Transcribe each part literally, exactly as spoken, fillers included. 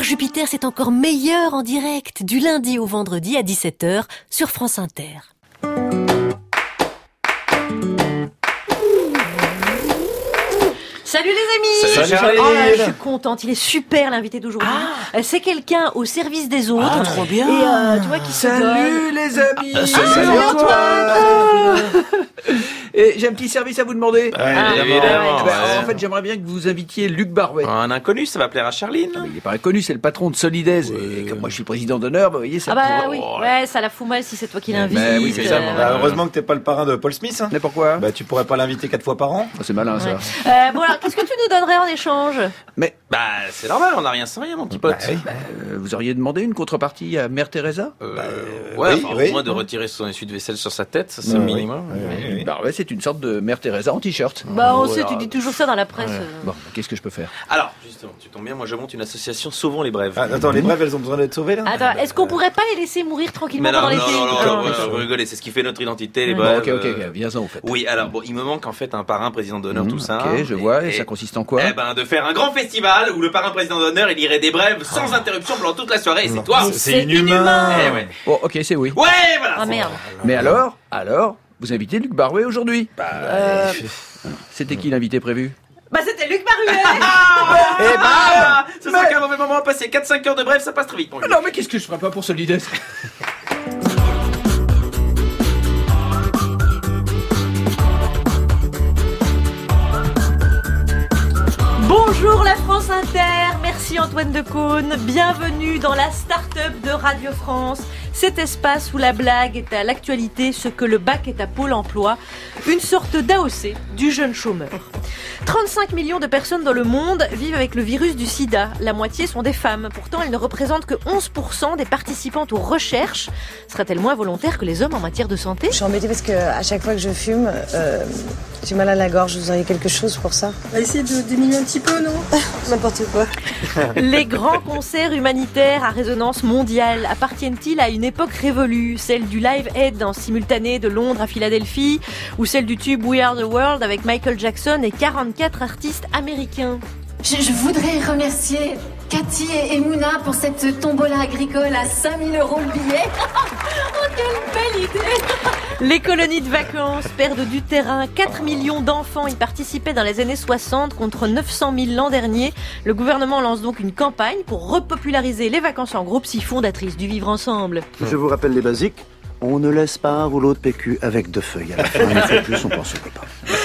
Jupiter, c'est encore meilleur en direct, du lundi au vendredi à dix-sept heures sur France Inter. Salut les amis. Salut Charline. Oh là, je suis contente, il est super l'invité d'aujourd'hui. Ah. C'est quelqu'un au service des autres. Ah, trop bien. Et euh, tu vois qui Salut les amis. Ah, salut Antoine. Et j'ai un petit service à vous demander. Ouais, ah, évidemment. Eh ben, ouais. En fait, j'aimerais bien que vous invitiez Luc Barouet. Un inconnu, ça va plaire à Charline. Non, mais il est pas inconnu, c'est le patron de Solidaise. Ouais. Et comme moi je suis président d'honneur, bah, vous voyez ça. Ah bah pour... oui, ouais, ça la fout mal si c'est toi qui l'invites. Bah, oui, c'est ça. Euh, bah, heureusement que t'es pas le parrain de Paul Smith. Hein. Mais pourquoi? Bah tu pourrais pas l'inviter quatre fois par an. Oh, c'est malin ça. Ouais. Euh, bon alors, qu'est-ce que tu nous donnerais en échange? Mais bah c'est normal, on n'a rien sans rien, mon petit pote. Bah, oui. bah, euh, vous auriez demandé une contrepartie à Mère Teresa? euh, bah, Ouais, oui, enfin, oui. au moins de retirer son essuie-de-vaisselle sur sa tête, ça c'est Ouais, le minimum. Oui, oui, oui. Bah ouais, c'est une sorte de Mère Teresa en t-shirt. Bah on Ouais, sait, alors, tu dis toujours ça dans la presse. ouais. euh. Bon, qu'est-ce que je peux faire? Alors, justement, tu tombes bien, moi je monte une association Sauvons les Brèves. Ah, attends, les brèves elles ont besoin d'être sauvées là. Attends, est-ce qu'on pourrait pas les laisser mourir tranquillement Mais non, pendant non, l'été? non, non, Ah, non, ouais. non, vous rigolez, c'est ce qui fait notre identité, les Ouais. brèves. Bon, ok, ok, euh, ok, viens-en au fait. Oui, alors bon, il me manque en fait un parrain président d'honneur, Mmh, tout ça. Ok, je vois, et, et ça consiste en quoi? Eh ben, de faire un grand festival où le parrain président d'honneur, il irait des brèves sans interruption pendant toute la soirée, et c'est toi. Mais c'est inhumain. Eh ouais. Oh, ok, c'est oui. Ouais, voilà. Ah merde. Mais alors, alors, vous invitez Luc Barouet aujourd'hui? Euh, C'était qui l'invité prévu? Bah c'était Luc Barouet. Eh Ah, ben, ce sera qu'un mauvais moment, passer quatre cinq heures de brève, ça passe très vite, mon vieux. non, mais qu'est-ce que je ferais pas pour Solidaise? Bonjour la France Inter, merci Antoine Decaune, bienvenue dans la start-up de Radio France, cet espace où la blague est à l'actualité, ce que le bac est à Pôle emploi, une sorte d'A O C du jeune chômeur. trente-cinq millions de personnes dans le monde vivent avec le virus du sida, la moitié sont des femmes, pourtant elles ne représentent que onze pour cent des participantes aux recherches. Sera-t-elle moins volontaire que les hommes en matière de santé? Je suis embêtée parce que à chaque fois que je fume, euh, j'ai mal à la gorge. Vous auriez quelque chose pour ça? On va essayer de diminuer un petit peu, non? N'importe quoi. Les grands concerts humanitaires à résonance mondiale appartiennent-ils à une époque révolue, celle du Live Aid en simultané de Londres à Philadelphie, ou celle du tube We Are the World avec Michael Jackson et quarante-quatre artistes américains? Je, je voudrais remercier Cathy et Mouna pour cette tombola agricole à cinq mille euros le billet. Oh, quelle belle idée! Les colonies de vacances perdent du terrain. quatre millions d'enfants y participaient dans les années soixante contre neuf cent mille l'an dernier. Le gouvernement lance donc une campagne pour repopulariser les vacances en groupe, si fondatrice du vivre ensemble. Je vous rappelle les basiques. On ne laisse pas un rouleau de P Q avec deux feuilles. À la fin, une fois de plus, on pense au copain.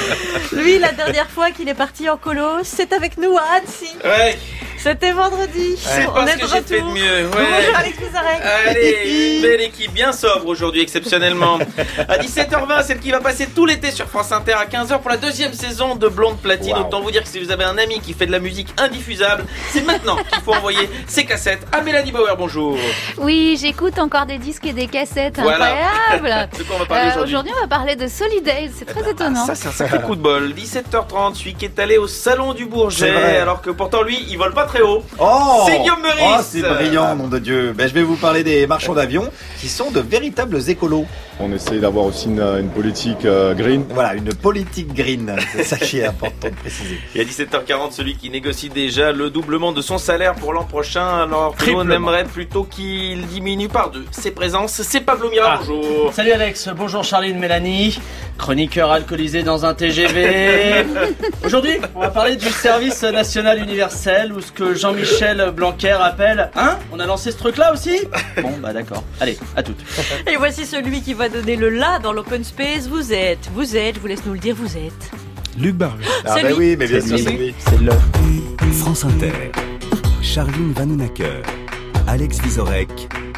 Lui, la dernière fois qu'il est parti en colo, c'est avec nous à Annecy. Ouais. C'était vendredi. C'est On pas est ce de que j'ai fait de retour. mieux. Ouais. Bonjour Alex Vizarek. Allez, une belle équipe bien sobre aujourd'hui, exceptionnellement. À dix-sept heures vingt, celle qui va passer tout l'été sur France Inter à quinze heures pour la deuxième saison de Blonde Platine. Wow. Autant vous dire que si vous avez un ami qui fait de la musique indiffusable, c'est maintenant qu'il faut envoyer ses cassettes à Mélanie Bauer. Bonjour. Oui, j'écoute encore des disques et des cassettes, Voilà. incroyable. De quoi on va parler Euh, aujourd'hui? Aujourd'hui, on va parler de Solidays, c'est très étonnant. Ça, c'est un sacré coup de bol. dix-sept heures trente, celui qui est allé au Salon du Bourget, C'est vrai. alors que pourtant lui, il vole pas très haut. Oh C'est Guillaume Meurice. Oh, c'est brillant, nom de Dieu. Ben, je vais vous parler des marchands d'avions qui sont de véritables écolos. On essaie d'avoir aussi une, une politique euh, green. Voilà, une politique green. C'est ça qui est important de préciser. Et à dix-sept heures quarante, celui qui négocie déjà le doublement de son salaire pour l'an prochain, alors que on Triplement. aimerait plutôt qu'il diminue par deux ses présences. C'est Pablo Mira, Ah. bonjour. Salut Alex, bonjour Charline, Mélanie, chroniqueur alcoolisé dans un T G V. Aujourd'hui, on va parler du service national universel, ou ce que Jean-Michel Blanquer appelle... Hein? On a lancé ce truc-là aussi? Bon, bah d'accord. Allez, à toutes. Et voici celui qui va donner le la dans l'open space. Vous êtes, vous êtes, je vous laisse nous le dire, vous êtes. Luc Barouet. Ah C'est ben lui. oui, mais bien C'est sûr, lui. c'est lui. C'est le... France Inter. Charline Vanhoenacker. Alex Vizorek.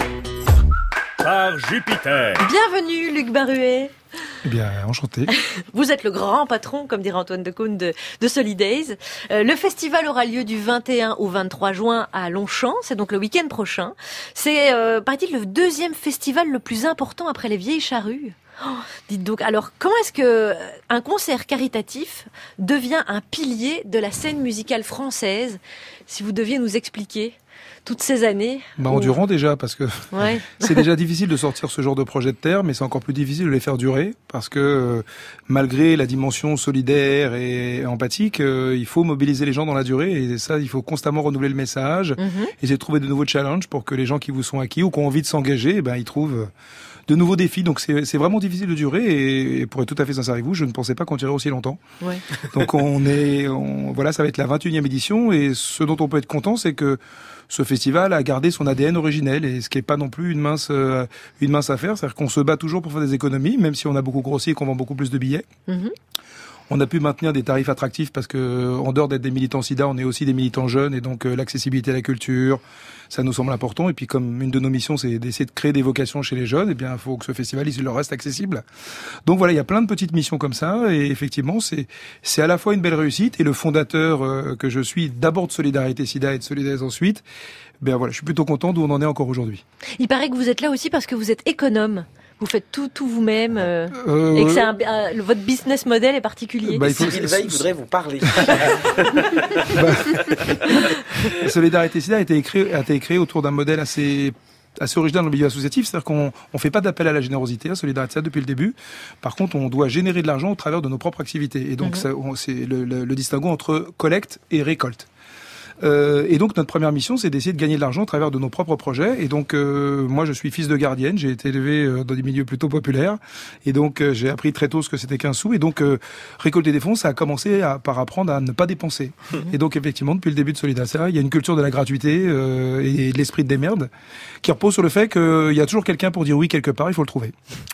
Par Jupiter. Bienvenue Luc Barouet. Eh bien, enchanté. Vous êtes le grand patron, comme dirait Antoine Decaune, de, de Solidays. Euh, le festival aura lieu du vingt et un au vingt-trois juin à Longchamp. C'est donc le week-end prochain. C'est, euh, paraît-il, le deuxième festival le plus important après les Vieilles Charrues. Oh, dites donc, alors, comment est-ce que un concert caritatif devient un pilier de la scène musicale française? Si vous deviez nous expliquer. toutes ces années. Bah, où... endurant déjà, parce que ouais. c'est déjà difficile de sortir ce genre de projet de terre, mais c'est encore plus difficile de les faire durer, parce que euh, malgré la dimension solidaire et empathique, euh, il faut mobiliser les gens dans la durée, et ça, il faut constamment renouveler le message, mm-hmm. essayer de trouver de nouveaux challenges pour que les gens qui vous sont acquis ou qui ont envie de s'engager, eh ben, ils trouvent de nouveaux défis. Donc c'est, c'est vraiment difficile de durer, et, et pour être tout à fait sincère avec vous, je ne pensais pas qu'on tirerait aussi longtemps. Ouais. Donc on est, on, voilà, ça va être la vingt et unième édition, et ce dont on peut être content, c'est que ce festival a gardé son A D N originel, et ce qui est pas non plus une mince, euh, une mince affaire. C'est-à-dire qu'on se bat toujours pour faire des économies, même si on a beaucoup grossi et qu'on vend beaucoup plus de billets. Mm-hmm. On a pu maintenir des tarifs attractifs parce que, en dehors d'être des militants SIDA, on est aussi des militants jeunes, et donc euh, l'accessibilité à la culture, ça nous semble important. Et puis, comme une de nos missions, c'est d'essayer de créer des vocations chez les jeunes, et bien, il faut que ce festival, il leur reste accessible. Donc voilà, il y a plein de petites missions comme ça, et effectivement, c'est c'est à la fois une belle réussite, et le fondateur euh, que je suis, d'abord de Solidarité SIDA et de Solidaise ensuite, ben voilà, je suis plutôt content d'où on en est encore aujourd'hui. Il paraît que vous êtes là aussi parce que vous êtes économe. Vous faites tout, tout vous-même, euh, euh, et que c'est un, un, votre business model est particulier. Bah, Cyril Veil voudrait vous parler. bah, Solidarité SIDA a été créée, a été créée autour d'un modèle assez assez original dans le milieu associatif, c'est-à-dire qu'on on fait pas d'appel à la générosité à Solidarité SIDA depuis le début. Par contre, on doit générer de l'argent au travers de nos propres activités. Et donc, mm-hmm. ça, on, c'est le, le, le distinguo entre collecte et récolte. Euh, et donc notre première mission, c'est d'essayer de gagner de l'argent au travers de nos propres projets. Et donc euh, moi, je suis fils de gardienne. J'ai été élevé euh, dans des milieux plutôt populaires, et donc euh, j'ai appris très tôt ce que c'était qu'un sou. Et donc euh, récolter des fonds, ça a commencé à, par apprendre à ne pas dépenser. Mmh. Et donc effectivement, depuis le début de Solidarité, il y a une culture de la gratuité euh, et de l'esprit de démerde qui repose sur le fait qu'il y a toujours quelqu'un pour dire oui quelque part. Il faut le trouver.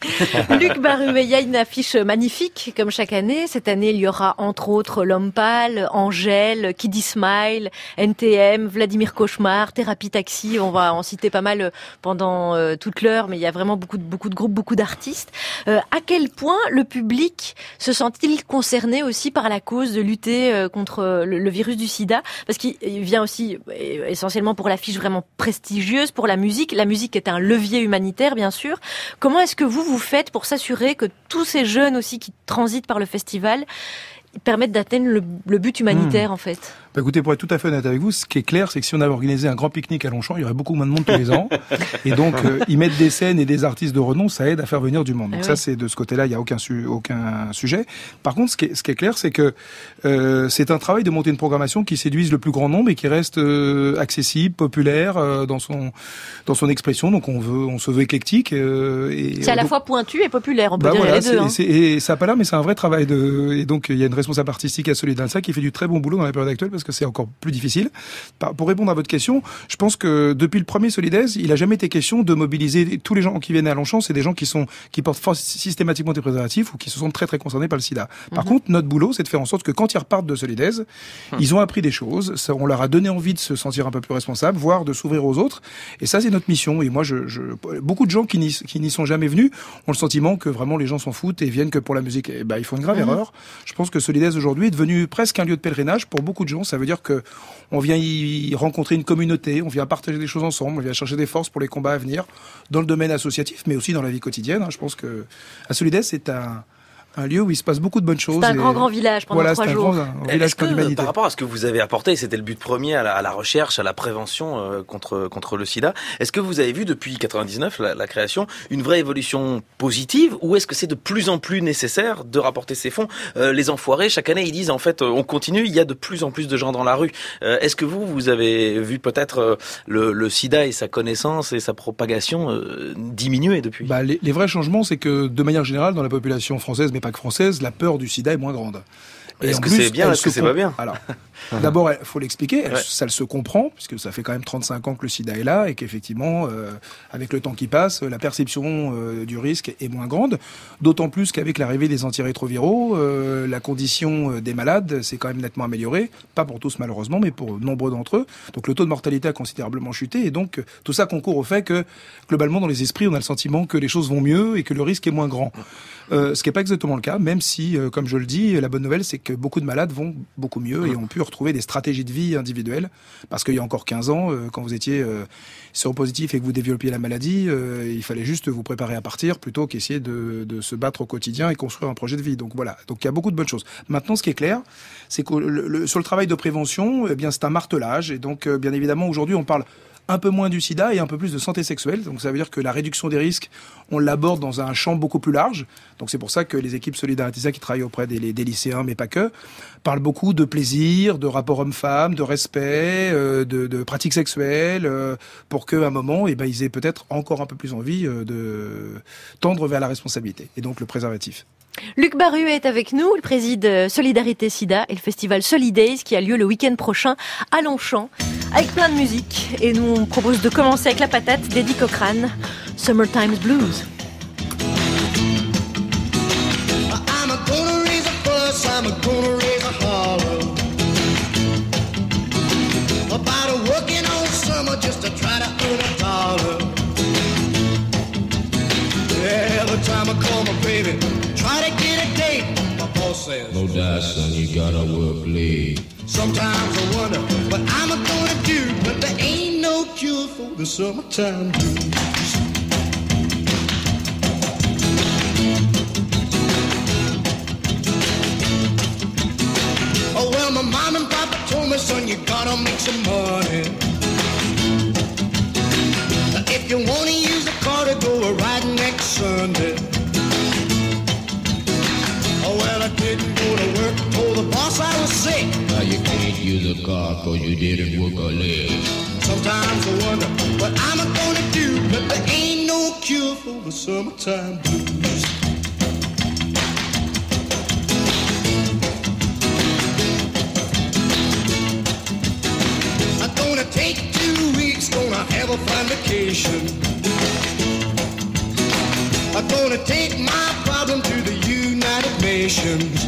Luc Baruet, il y a une affiche magnifique comme chaque année. Cette année, il y aura entre autres L'Homme Pâle, Angèle, Kiddy Smile, N T M, Vladimir Cauchemar, Thérapie Taxi. On va en citer pas mal pendant euh, toute l'heure, mais il y a vraiment beaucoup de, beaucoup de groupes, beaucoup d'artistes. Euh, à quel point le public se sent-il concerné aussi par la cause de lutter euh, contre le, le virus du sida? Parce qu'il vient aussi euh, essentiellement pour l'affiche vraiment prestigieuse, pour la musique. La musique est un levier humanitaire, bien sûr. Comment est-ce que vous, vous faites pour s'assurer que tous ces jeunes aussi qui transitent par le festival permettent d'atteindre le, le but humanitaire, mmh. en fait? Bah écoutez, pour être tout à fait honnête avec vous, ce qui est clair, c'est que si on avait organisé un grand pique-nique à Longchamp, il y aurait beaucoup moins de monde tous les ans. Et donc, euh, y mettre des scènes et des artistes de renom, ça aide à faire venir du monde. Donc ah ça, oui. c'est de ce côté-là, il n'y a aucun, su- aucun sujet. Par contre, ce qui est, ce qui est clair, c'est que euh, c'est un travail de monter une programmation qui séduise le plus grand nombre et qui reste euh, accessible, populaire euh, dans son dans son expression. Donc on veut, on se veut éclectique. Euh, et, c'est à la donc, fois pointu et populaire, on peut bah dire voilà, les deux. C'est, hein. c'est, et ça n'a pas l'air, mais c'est un vrai travail de. Et donc il y a une responsable artistique à Solidarité qui fait du très bon boulot dans la période actuelle parce que c'est encore plus difficile. Pour répondre à votre question, je pense que depuis le premier Solidaise, il n'a jamais été question de mobiliser tous les gens qui viennent à Longchamp. C'est des gens qui sont qui portent systématiquement des préservatifs ou qui se sont très très concernés par le sida. Par mm-hmm. contre, notre boulot, c'est de faire en sorte que quand ils repartent de Solidaise, mm. ils ont appris des choses. Ça, on leur a donné envie de se sentir un peu plus responsable, voire de s'ouvrir aux autres. Et ça, c'est notre mission. Et moi, je, je beaucoup de gens qui n'y, qui n'y sont jamais venus ont le sentiment que vraiment les gens s'en foutent et viennent que pour la musique. Et ben, ils font une grave mm-hmm. erreur. Je pense que Solidaise aujourd'hui est devenu presque un lieu de pèlerinage pour beaucoup de gens. Ça veut dire que on vient y rencontrer une communauté, on vient partager des choses ensemble, on vient chercher des forces pour les combats à venir, dans le domaine associatif, mais aussi dans la vie quotidienne. Je pense que à Solidaise, c'est un, un lieu où il se passe beaucoup de bonnes choses. C'est un et... grand, grand village pendant voilà, trois c'est jours. Un grand, un village que, d'humanité. Par rapport à ce que vous avez apporté, c'était le but premier à la, à la recherche, à la prévention euh, contre, contre le sida. Est-ce que vous avez vu depuis quatre-vingt-dix-neuf, la, la création, une vraie évolution positive, ou est-ce que c'est de plus en plus nécessaire de rapporter ces fonds? euh, Les enfoirés, chaque année, ils disent en fait, on continue, il y a de plus en plus de gens dans la rue. Euh, est-ce que vous, vous avez vu peut-être euh, le, le sida et sa connaissance et sa propagation euh, diminuer depuis? Bah, les, les vrais changements, c'est que de manière générale, dans la population française, mais pas que française, la peur du sida est moins grande. Et est-ce que plus, c'est bien, est-ce que c'est comp... pas bien? Alors, d'abord, il faut l'expliquer, elle, ouais. ça se comprend, puisque ça fait quand même trente-cinq ans que le sida est là, et qu'effectivement, euh, avec le temps qui passe, la perception euh, du risque est moins grande, d'autant plus qu'avec l'arrivée des antirétroviraux, euh, la condition des malades s'est quand même nettement améliorée, pas pour tous malheureusement, mais pour nombreux d'entre eux. Donc le taux de mortalité a considérablement chuté, et donc tout ça concourt au fait que, globalement, dans les esprits, on a le sentiment que les choses vont mieux et que le risque est moins grand. Euh, ce qui n'est pas exactement le cas, même si, euh, comme je le dis, la bonne nouvelle, c'est que beaucoup de malades vont beaucoup mieux et ont pu retrouver trouver des stratégies de vie individuelles. Parce qu'il y a encore quinze ans, euh, quand vous étiez euh, séropositif et que vous développiez la maladie, euh, il fallait juste vous préparer à partir plutôt qu'essayer de, de se battre au quotidien et construire un projet de vie. Donc voilà. Donc il y a beaucoup de bonnes choses. Maintenant, ce qui est clair, c'est que le, le, sur le travail de prévention, eh bien c'est un martelage. Et donc, euh, bien évidemment, aujourd'hui, on parle un peu moins du sida et un peu plus de santé sexuelle. Donc ça veut dire que la réduction des risques, on l'aborde dans un champ beaucoup plus large. Donc c'est pour ça que les équipes Solidarité S I D A qui travaillent auprès des, des lycéens, mais pas que, parlent beaucoup de plaisir, de rapport homme-femme, de respect, euh, de, de pratiques sexuelles, euh, pour qu'à un moment, eh ben, ils aient peut-être encore un peu plus envie euh, de tendre vers la responsabilité. Et donc le préservatif. Luc Barruet est avec nous, il préside Solidarité Sida et le festival Solidays qui a lieu le week-end prochain à Longchamp avec plein de musique. Et nous on propose de commencer avec la patate d'Eddie Cochrane, Summertime Blues. I'm gonna raise a fuss, I'm gonna raise a holler about a working all summer just to try to earn a dollar. Yeah, the time I call my baby, try to get a date. My boss says, no doubt, son, you gotta work late. Sometimes I wonder what I'm gonna do, but there ain't no cure for the summertime blues. Oh well, my mom and papa told me, son, you gotta make some money. If you wanna use a car to go a ride next Sunday. Oh well, I didn't go to work, told the boss I was sick. Now you can't use a car cause you didn't work a leg. Sometimes I wonder what I'm gonna do, but there ain't no cure for the summertime blues. I'm gonna take two weeks, gonna have a fine vacation. I'm gonna take my problem to the United Nations.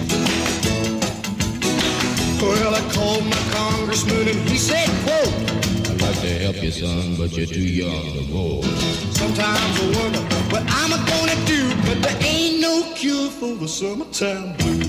Well, I called my congressman and he said, quote, I'd like to help you, son, but you're too young to vote. Sometimes I wonder what I'm gonna do, but there ain't no cure for the summertime blues.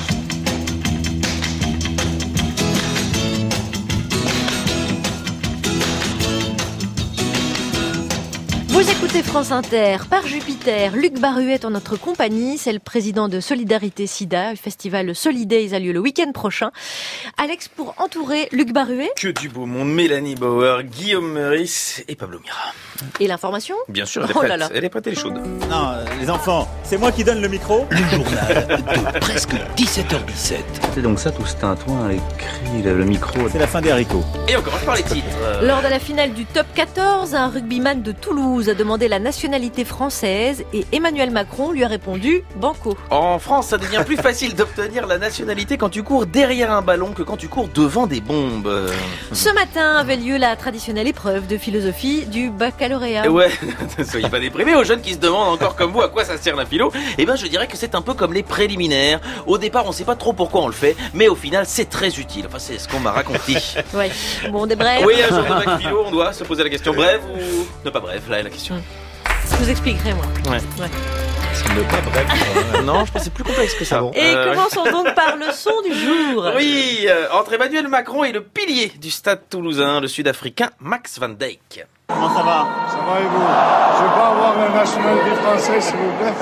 Vous écoutez France Inter, par Jupiter, Luc Barruet est en notre compagnie, c'est le président de Solidarité Sida, le festival Solidays a lieu le week-end prochain. Alex, pour entourer Luc Barruet. Que du beau monde, Mélanie Bauer, Guillaume Meurice et Pablo Mira. Et l'information ? Bien sûr, elle est Oh prête, là là. elle est prête, elle est chaude. Non, les enfants, c'est moi qui donne le micro. Le journal de presque dix-sept heures dix-sept. C'est donc ça, tout ce tintouin, les cris, le micro. C'est la fin des haricots. Et on commence par les titres. Lors de la finale du top quatorze, un rugbyman de Toulouse a demandé la nationalité française et Emmanuel Macron lui a répondu banco. En France, ça devient plus facile d'obtenir la nationalité quand tu cours derrière un ballon que quand tu cours devant des bombes. Ce matin avait lieu la traditionnelle épreuve de philosophie du baccalauréat. Ouais, ne soyez pas déprimés, aux jeunes qui se demandent encore comme vous à quoi ça sert la philo. Eh ben, je dirais que c'est un peu comme les préliminaires. Au départ, on sait pas trop pourquoi on le fait, mais au final, c'est très utile. Enfin, c'est ce qu'on m'a raconté. Ouais. Bon, des brèves. Oui, un jour de bac philo, on doit se poser la question brève ou ne pas brève. Là est la question. Je vous expliquerai, moi. Ouais. Ouais. Ne pas bref. Euh, non, je pense que c'est plus complexe que ça. Et euh, commençons ouais. donc par le son du jour. Oui, euh, entre Emmanuel Macron et le pilier du stade toulousain, le Sud-Africain Max Van Dijk. Comment ça va? Ça va et vous? Je vais pas avoir la nationalité française, s'il vous plaît.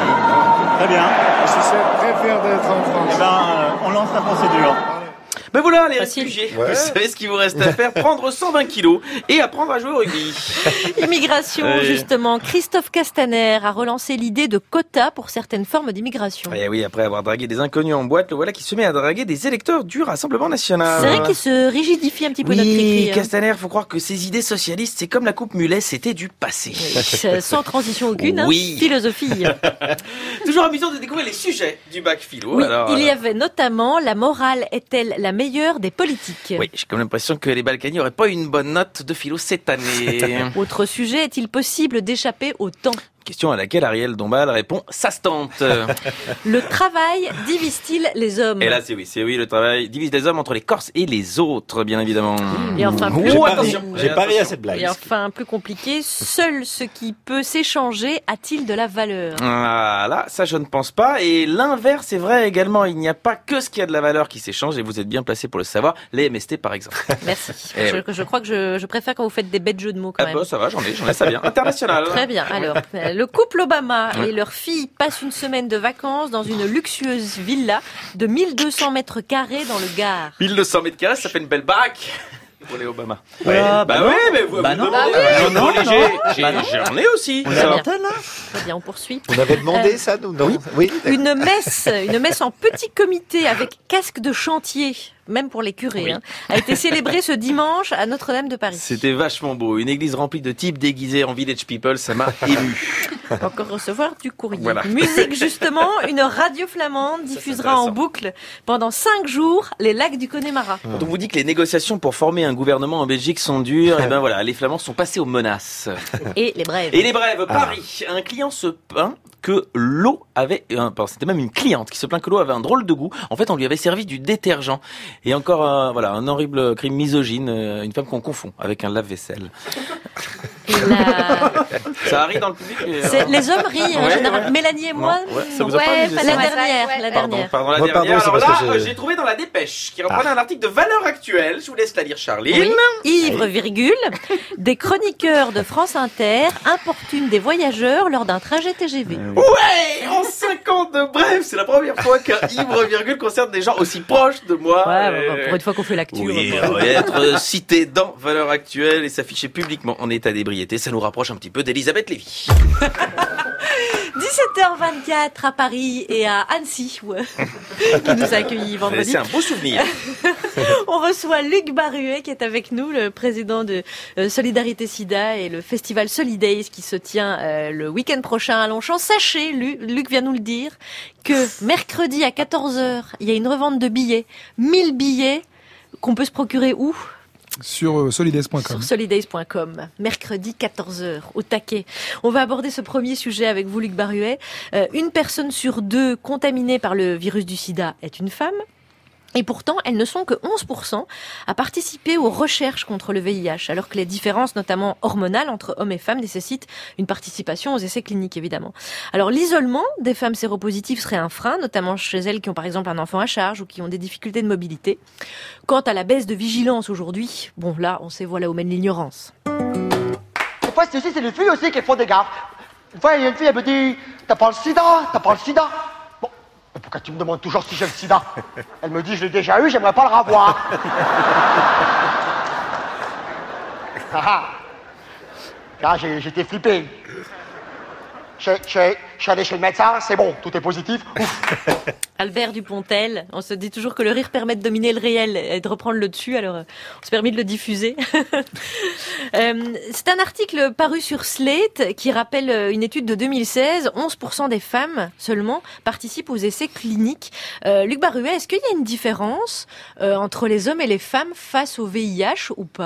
Très bien. Je suis très fier d'être en France. Eh ben, euh, on lance la procédure. Ben voilà, les Facile. réfugiés, Ouais. vous savez ce qu'il vous reste à faire, prendre cent vingt kilos et apprendre à jouer au rugby. Immigration, Ouais. justement. Christophe Castaner a relancé l'idée de quotas pour certaines formes d'immigration. Et oui, après avoir dragué des inconnus en boîte, le voilà qui se met à draguer des électeurs du Rassemblement National. C'est vrai qu'il se rigidifie un petit peu oui, notre cri-cri. Castaner, faut croire que ses idées socialistes, c'est comme la coupe mulet, c'était du passé. Oui, sans transition aucune, Oui. hein, philosophie. Toujours amusant de découvrir les sujets du bac philo. Oui, Alors, il y euh, avait notamment la morale est-elle la meilleure des politiques. Oui, j'ai comme l'impression que les Balkany n'auraient pas eu une bonne note de philo cette année. Autre sujet, est-il possible d'échapper au temps ? Question à laquelle Ariel Dombal répond « ça se tente ». Le travail divise-t-il les hommes? Et là, c'est oui, c'est oui, le travail divise les hommes entre les Corses et les autres, bien évidemment. Et enfin, Mmh. plus... J'ai Oh, pari, attention. j'ai pari à cette blague. Et enfin, plus compliqué, seul ce qui peut s'échanger a-t-il de la valeur? Ah, là, ça je ne pense pas. Et l'inverse est vrai également. Il n'y a pas que ce qui a de la valeur qui s'échange et vous êtes bien placé pour le savoir. Les M S T, par exemple. Merci. Eh Je, je crois que je, je préfère quand vous faites des bêtes jeux de mots quand Ah même. bah ça va, j'en ai, j'en ai, ça bien. International. Très bien. Alors, euh, le couple Obama Ouais. et leur fille passent une semaine de vacances dans une luxueuse villa de mille deux cents mètres carrés dans le Gard. mille deux cents mètres carrés, ça fait une belle baraque. Pour les Obama. Ouais. bah, bah oui, non. mais vous, Bah vous non. demandez. Bah oui. Non, Non, non, non. j'ai- j'ai- Bah non. J'en ai aussi. On ça. est à l'antenne, là? Très bien, on poursuit. On avait demandé Euh, ça, nous, non? Oui. Une messe, une messe en petit comité avec casque de chantier, même pour les curés, Oui. hein, a été célébrée ce dimanche à Notre-Dame de Paris. C'était vachement beau. Une église remplie de types déguisés en village people, ça m'a ému. On va encore recevoir du courrier. Voilà. Musique, justement, une radio flamande diffusera en intéressant. boucle pendant cinq jours les lacs du Connemara. Quand on vous dit que les négociations pour former un gouvernement en Belgique sont dures, et ben voilà, les Flamands sont passés aux menaces. Et les brèves. Et les brèves, Paris. Un client se plaint que l'eau avait, euh, pardon, c'était même une cliente qui se plaint que l'eau avait un drôle de goût. En fait, on lui avait servi du détergent. Et encore, euh, voilà, un horrible crime misogyne, euh, une femme qu'on confond avec un lave-vaisselle. Et la- Ça arrive dans le public. mais, euh, C'est- les hommes rient en Ouais, général. ouais. Mélanie et moi, Non, ouais, ça vous a pas ouais, amusé, la ça dernière, la Pardon, dernière. pardon, la Moi, pardon, dernière. c'est Alors parce là, que euh, j'ai- j'ai trouvé dans la dépêche qui reprenait un article de Valeurs Actuelles. Je vous laisse la lire, Charline. Oui. Ivre, virgule, des chroniqueurs de France Inter importunent des voyageurs lors d'un trajet T G V. Ouais, en cinq ans de bref, c'est la première fois qu'un ivre virgule concerne des gens aussi proches de moi. Ouais, Euh, bah, pour une fois qu'on fait l'actu. Oui, on va pas- et être cité dans Valeurs Actuelles et s'afficher publiquement en état d'ébriété, ça nous rapproche un petit peu d'Elisabeth Lévy. dix-sept heures vingt-quatre à Paris et à Annecy, ouais, qui nous a accueillis vendredi. C'est un beau souvenir. On reçoit Luc Baruet qui est avec nous, le président de euh, Solidarité Sida et le festival Solidays qui se tient euh, le week-end prochain à Longchamp. Sachez, Lu- Luc vient nous le dire, que mercredi à quatorze heures, il y a une revente de billets, mille billets qu'on peut se procurer où ? Sur euh, solidays point com. Sur solidays point com, mercredi quatorze heures, au taquet. On va aborder ce premier sujet avec vous, Luc Baruet. Euh, une personne sur deux contaminée par le virus du sida est une femme. Et pourtant, elles ne sont que onze pour cent à participer aux recherches contre le V I H, alors que les différences, notamment hormonales, entre hommes et femmes nécessitent une participation aux essais cliniques, évidemment. Alors, l'isolement des femmes séropositives serait un frein, notamment chez elles qui ont par exemple un enfant à charge ou qui ont des difficultés de mobilité. Quant à la baisse de vigilance aujourd'hui, bon là, on sait voilà où mène l'ignorance. Des fois, c'est aussi, c'est les filles aussi qui font des gaffes. Une fois, il y a une fille, elle me dit, t'as pas le sida, t'as pas le sida. Bon, mais pourquoi tu me demandes toujours si j'ai le sida? Elle me dit, je l'ai déjà eu, j'aimerais pas le revoir. Ah ah. Là, j'ai- j'étais flippé. Je je- je suis allé chez le médecin, c'est bon, tout est positif. Ouf. Albert Dupontel, on se dit toujours que le rire permet de dominer le réel et de reprendre le dessus, alors euh, on s'est permis de le diffuser. Euh, c'est un article paru sur Slate qui rappelle euh, une étude de deux mille seize, onze pour cent des femmes seulement participent aux essais cliniques. Euh, Luc Baruet, est-ce qu'il y a une différence euh, entre les hommes et les femmes face au V I H ou pas ?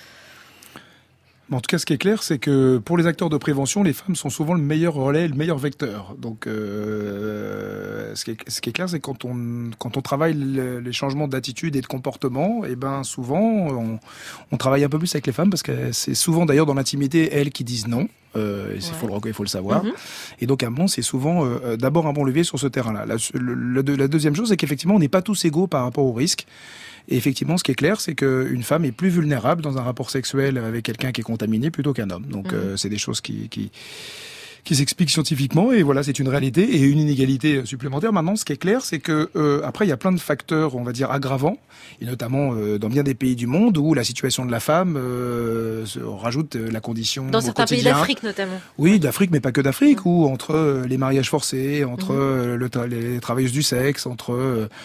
En tout cas, ce qui est clair, c'est que pour les acteurs de prévention, les femmes sont souvent le meilleur relais, le meilleur vecteur. Donc, euh, ce, qui est, ce qui est clair, c'est quand on quand on travaille le, les changements d'attitude et de comportement, et ben souvent on, on travaille un peu plus avec les femmes parce que c'est souvent d'ailleurs dans l'intimité elles qui disent non. Euh, il faut le reconnaître, il faut le savoir. Mhm. Et donc un bon, c'est souvent euh, d'abord un bon levier sur ce terrain-là. La, le- le- la deuxième chose, c'est qu'effectivement, on n'est pas tous égaux par rapport au risque. Et effectivement, ce qui est clair, c'est qu'une femme est plus vulnérable dans un rapport sexuel avec quelqu'un qui est contaminé plutôt qu'un homme. Donc, Mhm. euh, c'est des choses qui, qui, qui s'expliquent scientifiquement. Et voilà, c'est une réalité et une inégalité supplémentaire. Maintenant, ce qui est clair, c'est que euh, après, il y a plein de facteurs, on va dire, aggravants, et notamment euh, dans bien des pays du monde où la situation de la femme euh, se rajoute euh, la condition Dans au certains pays quotidien. d'Afrique notamment. Oui, d'Afrique, mais pas que d'Afrique, où entre euh, les mariages forcés, entre Mhm. euh, le tra- les travailleuses du sexe, entre euh,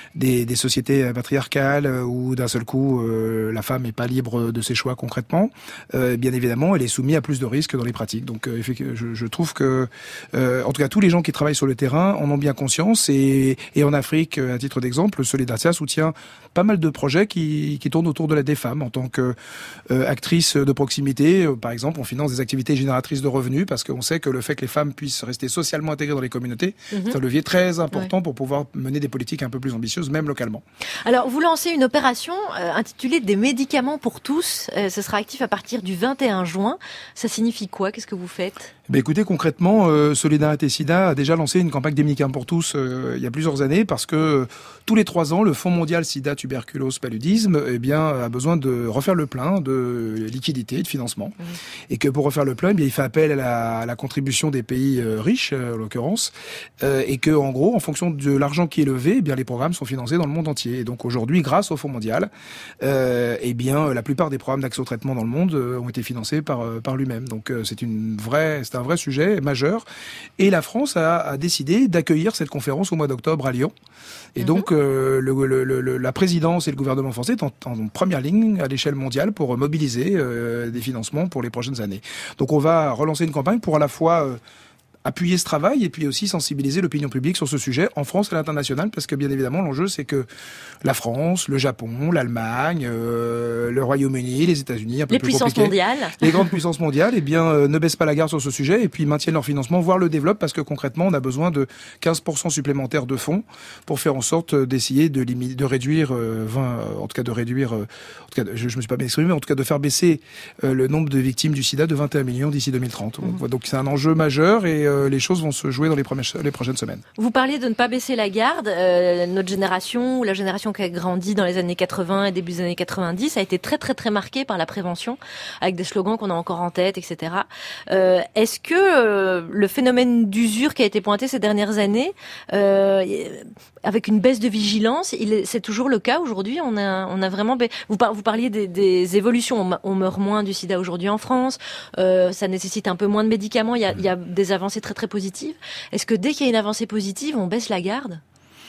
des, des sociétés patriarcales où d'un seul coup euh, la femme n'est pas libre de ses choix concrètement, euh, bien évidemment, elle est soumise à plus de risques dans les pratiques. Donc, euh, je, je trouve que, euh, en tout cas, tous les gens qui travaillent sur le terrain en ont bien conscience. Et, et en Afrique, à titre d'exemple, Solidartia soutient pas mal de projets qui, qui tournent autour de l'aide des femmes en tant que euh, actrice de proximité. Euh, par exemple, on finance des activités génératrices de revenus parce qu'on sait que le fait que les femmes puissent rester socialement intégrées dans les communautés, mmh. c'est un levier très important ouais. pour pouvoir mener des politiques un peu plus ambitieuses, même localement. Alors, vous lancez une opération euh, intitulée Des médicaments pour tous. Euh, ce sera actif à partir du vingt et un juin. Ça signifie quoi? Qu'est-ce que vous faites? Ben écoutez, concrètement, euh, Solidarité Sida a déjà lancé une campagne des médicaments pour tous euh, il y a plusieurs années parce que euh, tous les trois ans, le Fonds mondial Sida, tuberculose, paludisme, eh bien, a besoin de refaire le plein de liquidités, de financement, mmh. et que pour refaire le plein, eh bien, il fait appel à la, à la contribution des pays euh, riches, euh, en l'occurrence, euh, et que en gros, en fonction de l'argent qui est levé, eh bien, les programmes sont financés dans le monde entier. Et donc aujourd'hui, grâce au Fonds mondial, euh, eh bien, la plupart des programmes d'accès au traitement dans le monde euh, ont été financés par euh, par lui-même. Donc euh, c'est une vraie, c'est un vrai sujet majeur. Et la France a, a décidé d'accueillir cette conférence au mois d'octobre à Lyon. Et mmh. donc euh, le, le, le, la présidence et le gouvernement français sont en, en première ligne à l'échelle mondiale pour mobiliser euh, des financements pour les prochaines années. Donc on va relancer une campagne pour à la fois euh, appuyer ce travail et puis aussi sensibiliser l'opinion publique sur ce sujet en France et à l'international, parce que bien évidemment l'enjeu c'est que la France, le Japon, l'Allemagne, euh, le Royaume-Uni, les États-Unis, un peu les plus puissances compliqué, mondiales, les grandes puissances mondiales, eh bien euh, ne baissent pas la garde sur ce sujet et puis maintiennent leur financement, voire le développent, parce que concrètement on a besoin de quinze pour cent supplémentaires de fonds pour faire en sorte d'essayer de limiter, de réduire euh, vingt, en tout cas de réduire, euh, en tout cas je, je me suis pas bien exprimé, mais en tout cas de faire baisser euh, le nombre de victimes du SIDA de vingt et un millions d'ici deux mille trente. Mmh. Donc, donc c'est un enjeu majeur et euh, les choses vont se jouer dans les, premières, les prochaines semaines. Vous parliez de ne pas baisser la garde. Euh, notre génération, ou la génération qui a grandi dans les années quatre-vingts et début des années quatre-vingt-dix, a été très très très marquée par la prévention, avec des slogans qu'on a encore en tête, et cetera. Euh, est-ce que euh, le phénomène d'usure qui a été pointé ces dernières années, euh, avec une baisse de vigilance, il est, c'est toujours le cas aujourd'hui? On a, on a vraiment... Vous, par, vous parliez des, des évolutions. On, on meurt moins du sida aujourd'hui en France. Euh, ça nécessite un peu moins de médicaments. Il y a, il y a des avancées très très positives. Est-ce que dès qu'il y a une avancée positive, on baisse la garde?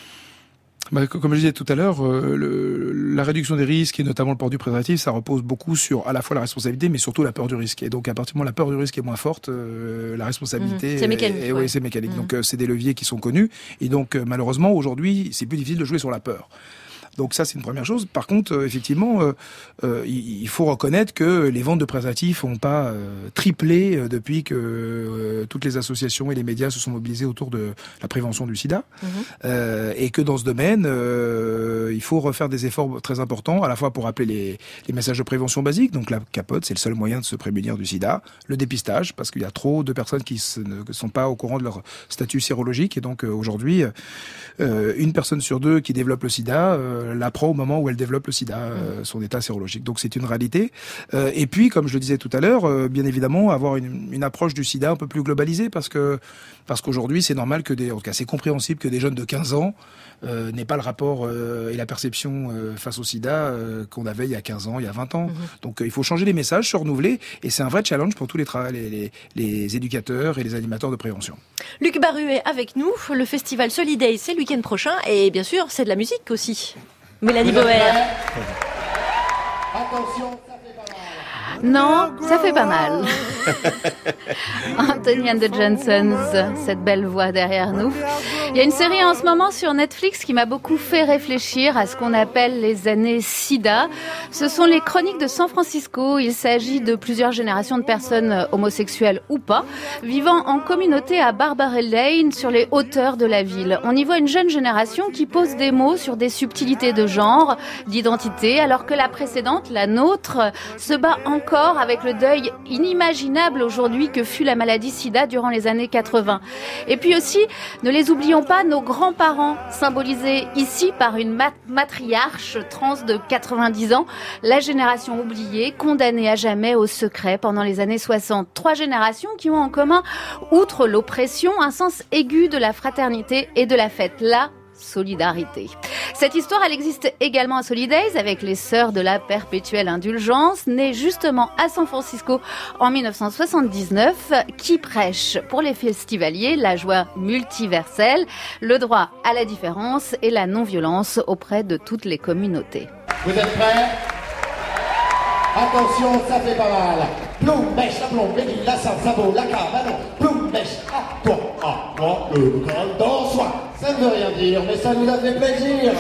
Bah, comme je disais tout à l'heure, euh, le, la réduction des risques et notamment le port du préservatif, ça repose beaucoup sur à la fois la responsabilité, mais surtout la peur du risque. Et donc, à partir du moment où la peur du risque est moins forte, euh, la responsabilité, mmh, c'est mécanique. Et, et, ouais. Oui, c'est mécanique. Mmh. Donc, euh, c'est des leviers qui sont connus. Et donc, euh, malheureusement, aujourd'hui, c'est plus difficile de jouer sur la peur. Donc ça, c'est une première chose. Par contre, euh, effectivement, euh, euh, il faut reconnaître que les ventes de préservatifs n'ont pas euh, triplé euh, depuis que euh, toutes les associations et les médias se sont mobilisés autour de la prévention du sida. Mmh. Euh, et que dans ce domaine, euh, il faut refaire des efforts très importants, à la fois pour rappeler les, les messages de prévention basiques. Donc la capote, c'est le seul moyen de se prémunir du sida. Le dépistage, parce qu'il y a trop de personnes qui se, ne sont pas au courant de leur statut sérologique. Et donc euh, aujourd'hui, euh, une personne sur deux qui développe le sida euh, l'apprend au moment où elle développe le sida, euh, son état sérologique. Donc c'est une réalité. Euh, et puis, comme je le disais tout à l'heure, euh, bien évidemment, avoir une, une approche du sida un peu plus globalisée, parce que parce qu'aujourd'hui, c'est normal que des, en tout cas, c'est compréhensible que des jeunes de quinze ans euh, n'aient pas le rapport euh, et la perception euh, face au sida euh, qu'on avait il y a quinze ans, il y a vingt ans. Mmh. Donc euh, il faut changer les messages, se renouveler, et c'est un vrai challenge pour tous les, tra- les, les, les éducateurs et les animateurs de prévention. Luc Baru est avec nous. Le festival Solidays, c'est le week-end prochain, et bien sûr, c'est de la musique aussi. Mélanie Boer. Attention. Non, ça fait pas mal. Anthony and the Johnsons, cette belle voix derrière nous. Il y a une série en ce moment sur Netflix qui m'a beaucoup fait réfléchir à ce qu'on appelle les années SIDA. Ce sont les chroniques de San Francisco. Il s'agit de plusieurs générations de personnes homosexuelles ou pas, vivant en communauté à Barbary Lane, sur les hauteurs de la ville. On y voit une jeune génération qui pose des mots sur des subtilités de genre, d'identité, alors que la précédente, la nôtre, se bat encore avec le deuil inimaginable aujourd'hui que fut la maladie sida durant les années quatre-vingts. Et puis aussi, ne les oublions pas, nos grands-parents, symbolisés ici par une mat- matriarche trans de quatre-vingt-dix ans, la génération oubliée, condamnée à jamais au secret pendant les années soixante. Trois générations qui ont en commun, outre l'oppression, un sens aigu de la fraternité et de la fête. Là, solidarité. Cette histoire, elle existe également à Solidays avec les Sœurs de la Perpétuelle Indulgence, nées justement à San Francisco en dix-neuf cent soixante-dix-neuf, qui prêchent pour les festivaliers la joie multiverselle, le droit à la différence et la non-violence auprès de toutes les communautés. Vous êtes prêts ? Attention, ça fait pas mal. Ploum, mèche, la plombe, l'aiguille, la sarde, sabot, la cabane. Ploum, mèche, à toi, à moi, le grain dans soi. Ça ne veut rien dire, mais ça nous a fait plaisir.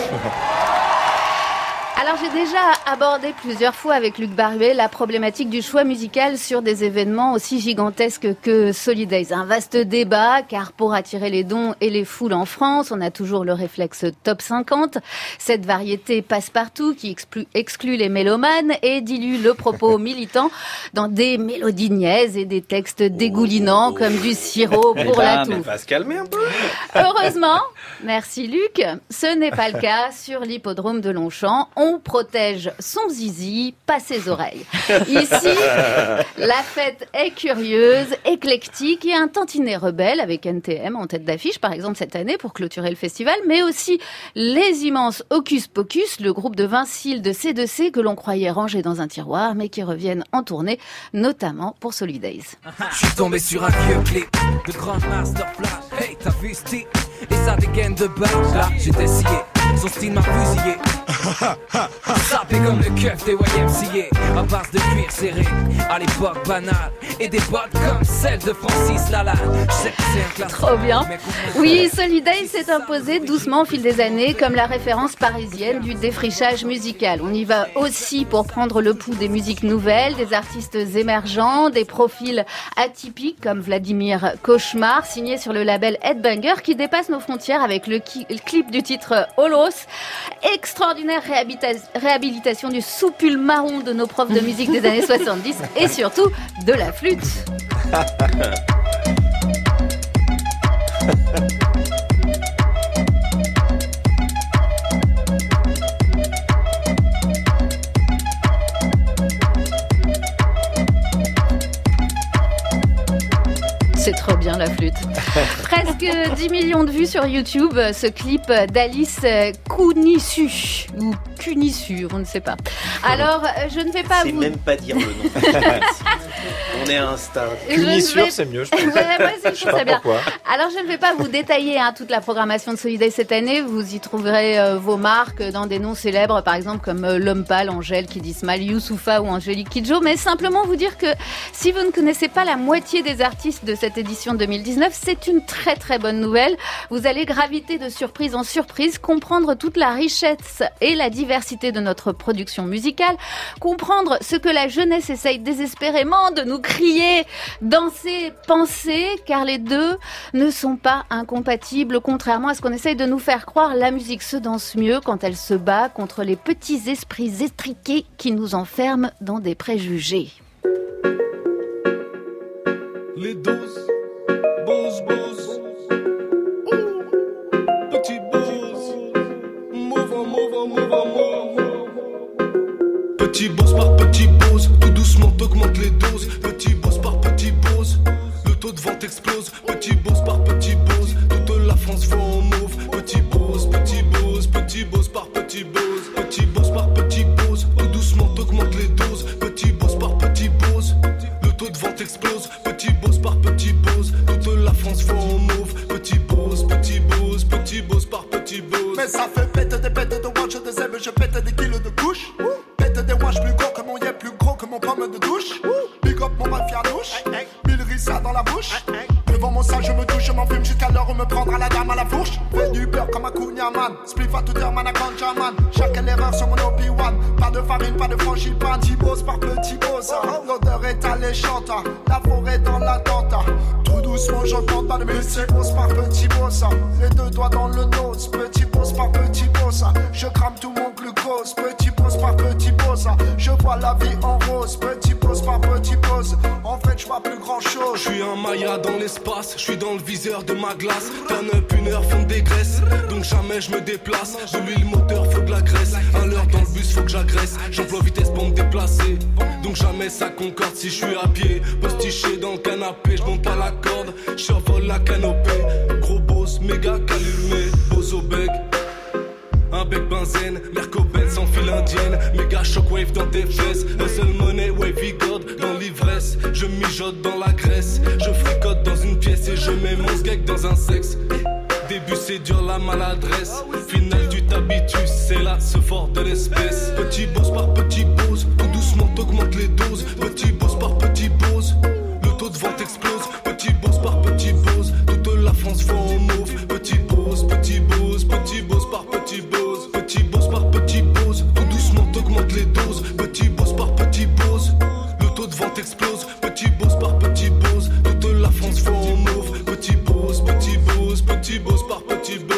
Alors j'ai déjà abordé plusieurs fois avec Luc Baruet la problématique du choix musical sur des événements aussi gigantesques que Solidays. Un vaste débat, car pour attirer les dons et les foules en France, on a toujours le réflexe top cinquante. Cette variété passe-partout qui exclut, exclut les mélomanes et dilue le propos militant dans des mélodies niaises et des textes dégoulinants comme du sirop pour la toux. Mais va se calmer un peu. Heureusement, merci Luc, ce n'est pas le cas sur l'hippodrome de Longchamp. On protège son zizi, pas ses oreilles. Ici, la fête est curieuse, éclectique et un tantinet rebelle avec N T M en tête d'affiche, par exemple cette année pour clôturer le festival, mais aussi les immenses Hocus Pocus, le groupe de Vincile de C deux C que l'on croyait rangé dans un tiroir, mais qui reviennent en tournée, notamment pour Solidays. Je suis tombé sur un vieux clip de Grandmaster Flash. Hey, t'as vu Steve? Et ça dégaine de base. Là, j'étais scié. Son style m'a fusillé. Sapé comme le keuf des Y M C A. À base de cuir serré, à l'époque banale. Et des bottes comme celle de Francis Lalanne. Trop bien. Oui, Solidays s'est imposé doucement au fil des années comme la référence parisienne du défrichage musical. On y va aussi pour prendre le pouls des musiques nouvelles, des artistes émergents, des profils atypiques comme Vladimir Cauchemar, signé sur le label Headbanger, qui dépasse nos frontières avec le, ki- le clip du titre Holos. Extraordinaire réhabilita- réhabilitation du soupule marron de nos profs de musique des années soixante-dix et surtout de la flûte. C'est trop bien la flûte. Presque dix millions de vues sur YouTube, ce clip d'Alice Kunissu, ou Kunissu, on ne sait pas. Alors, je ne vais pas c'est vous... même pas dire le nom. On est à Insta. Kunissure, vais... c'est mieux, je pense. Ouais, ouais, c'est, je sais pas bien. pourquoi. Alors, je ne vais pas vous détailler hein, toute la programmation de Solidays cette année. Vous y trouverez euh, vos marques dans des noms célèbres, par exemple comme euh, L'Homme Pâle, Angèle, Kid Ismail, Youssoufa ou Angélique Kidjo. Mais simplement vous dire que si vous ne connaissez pas la moitié des artistes de cette édition deux mille dix-neuf, c'est une très très bonne nouvelle. Vous allez graviter de surprise en surprise, comprendre toute la richesse et la diversité de notre production musicale, comprendre ce que la jeunesse essaye désespérément de nous crier, danser, penser, car les deux ne sont pas incompatibles, contrairement à ce qu'on essaye de nous faire croire. La musique se danse mieux quand elle se bat contre les petits esprits étriqués qui nous enferment dans des préjugés. Les doses, boss, boss, petit boss, mouvant, mouvant, mouvant, mouvant. Petit boss par petit boss, tout doucement t'augmente les doses. Petit boss par petit boss, le taux de vente explose. Petit boss par petit boss, toute la France va en mauve. Petit boss, petit boss, petit boss par petit boss. Petit boss par petit boss, tout doucement t'augmente les doses. Petit boss par petit boss, le taux de vente explose. Petit boss par petit boss, toute la France va en mauve. Petit boss, petit boss, petit boss par petit boss. Mais ça fait pète des pètes de watch de zèbre, je pète des kilos de couches. Pète des watch plus gros que mon yep, plus gros que mon pomme de douche. Big up mon mafia douche, mille rissas dans la bouche. Devant mon salle je me touche, je m'en fume jusqu'à l'heure où me prendra la dame à la fourche. Fais du beurre comme un Kounia man, spliff à toute heure man à ganja man. Chaque erreur sur mon O P un, pas de farine, pas de frangipane. Petit boss par petit boss, l'odeur est alléchante. La forêt dans l'attente, tout doucement j'entends pas de musique. Boss par petit boss, les deux doigts dans le nose. Petit boss par petit boss, je crame tout mon glucose. Petit boss par petit boss, je vois la vie en rose. Petit boss par petit boss, en fait je vois plus grand chose. Je suis un Maya dans l'espace, je suis dans le viseur de ma glace. Turn up une heure, fond des graisses, donc jamais je me déplace. De l'huile moteur, faut de la graisse. À l'heure dans le bus, faut que j'agresse. J'emploie vitesse pour me déplacer, donc jamais ça concorde si je suis à pied. Postiché dans le canapé, je monte pas la corde, je survole la canopée. Gros boss, méga calumé, boss au bec. un bec benzène, Merco-Benz sans fil indienne, méga shockwave dans tes fesses, hustle money, wavy god dans l'ivresse, je mijote dans la graisse, je fricote dans une pièce et je mets mon sgeg dans un sexe. Début c'est dur la maladresse, final tu t'habitues, c'est là ce fort de l'espèce. Petit boss par petit boss, tout doucement t'augmente les doses, petit boss par petit boss, le taux de vente explose, petit boss par petit boss, toute la France va en mauve, petit boss, petit boss, petit boss par petit boss, petit boss par petit boss, tout doucement t'augmente les doses, petit boss par petit boss, le taux de vente explose, petit boss par petit boss, toute la France va en mauve, petit boss, petit boss, petit boss par petit boss.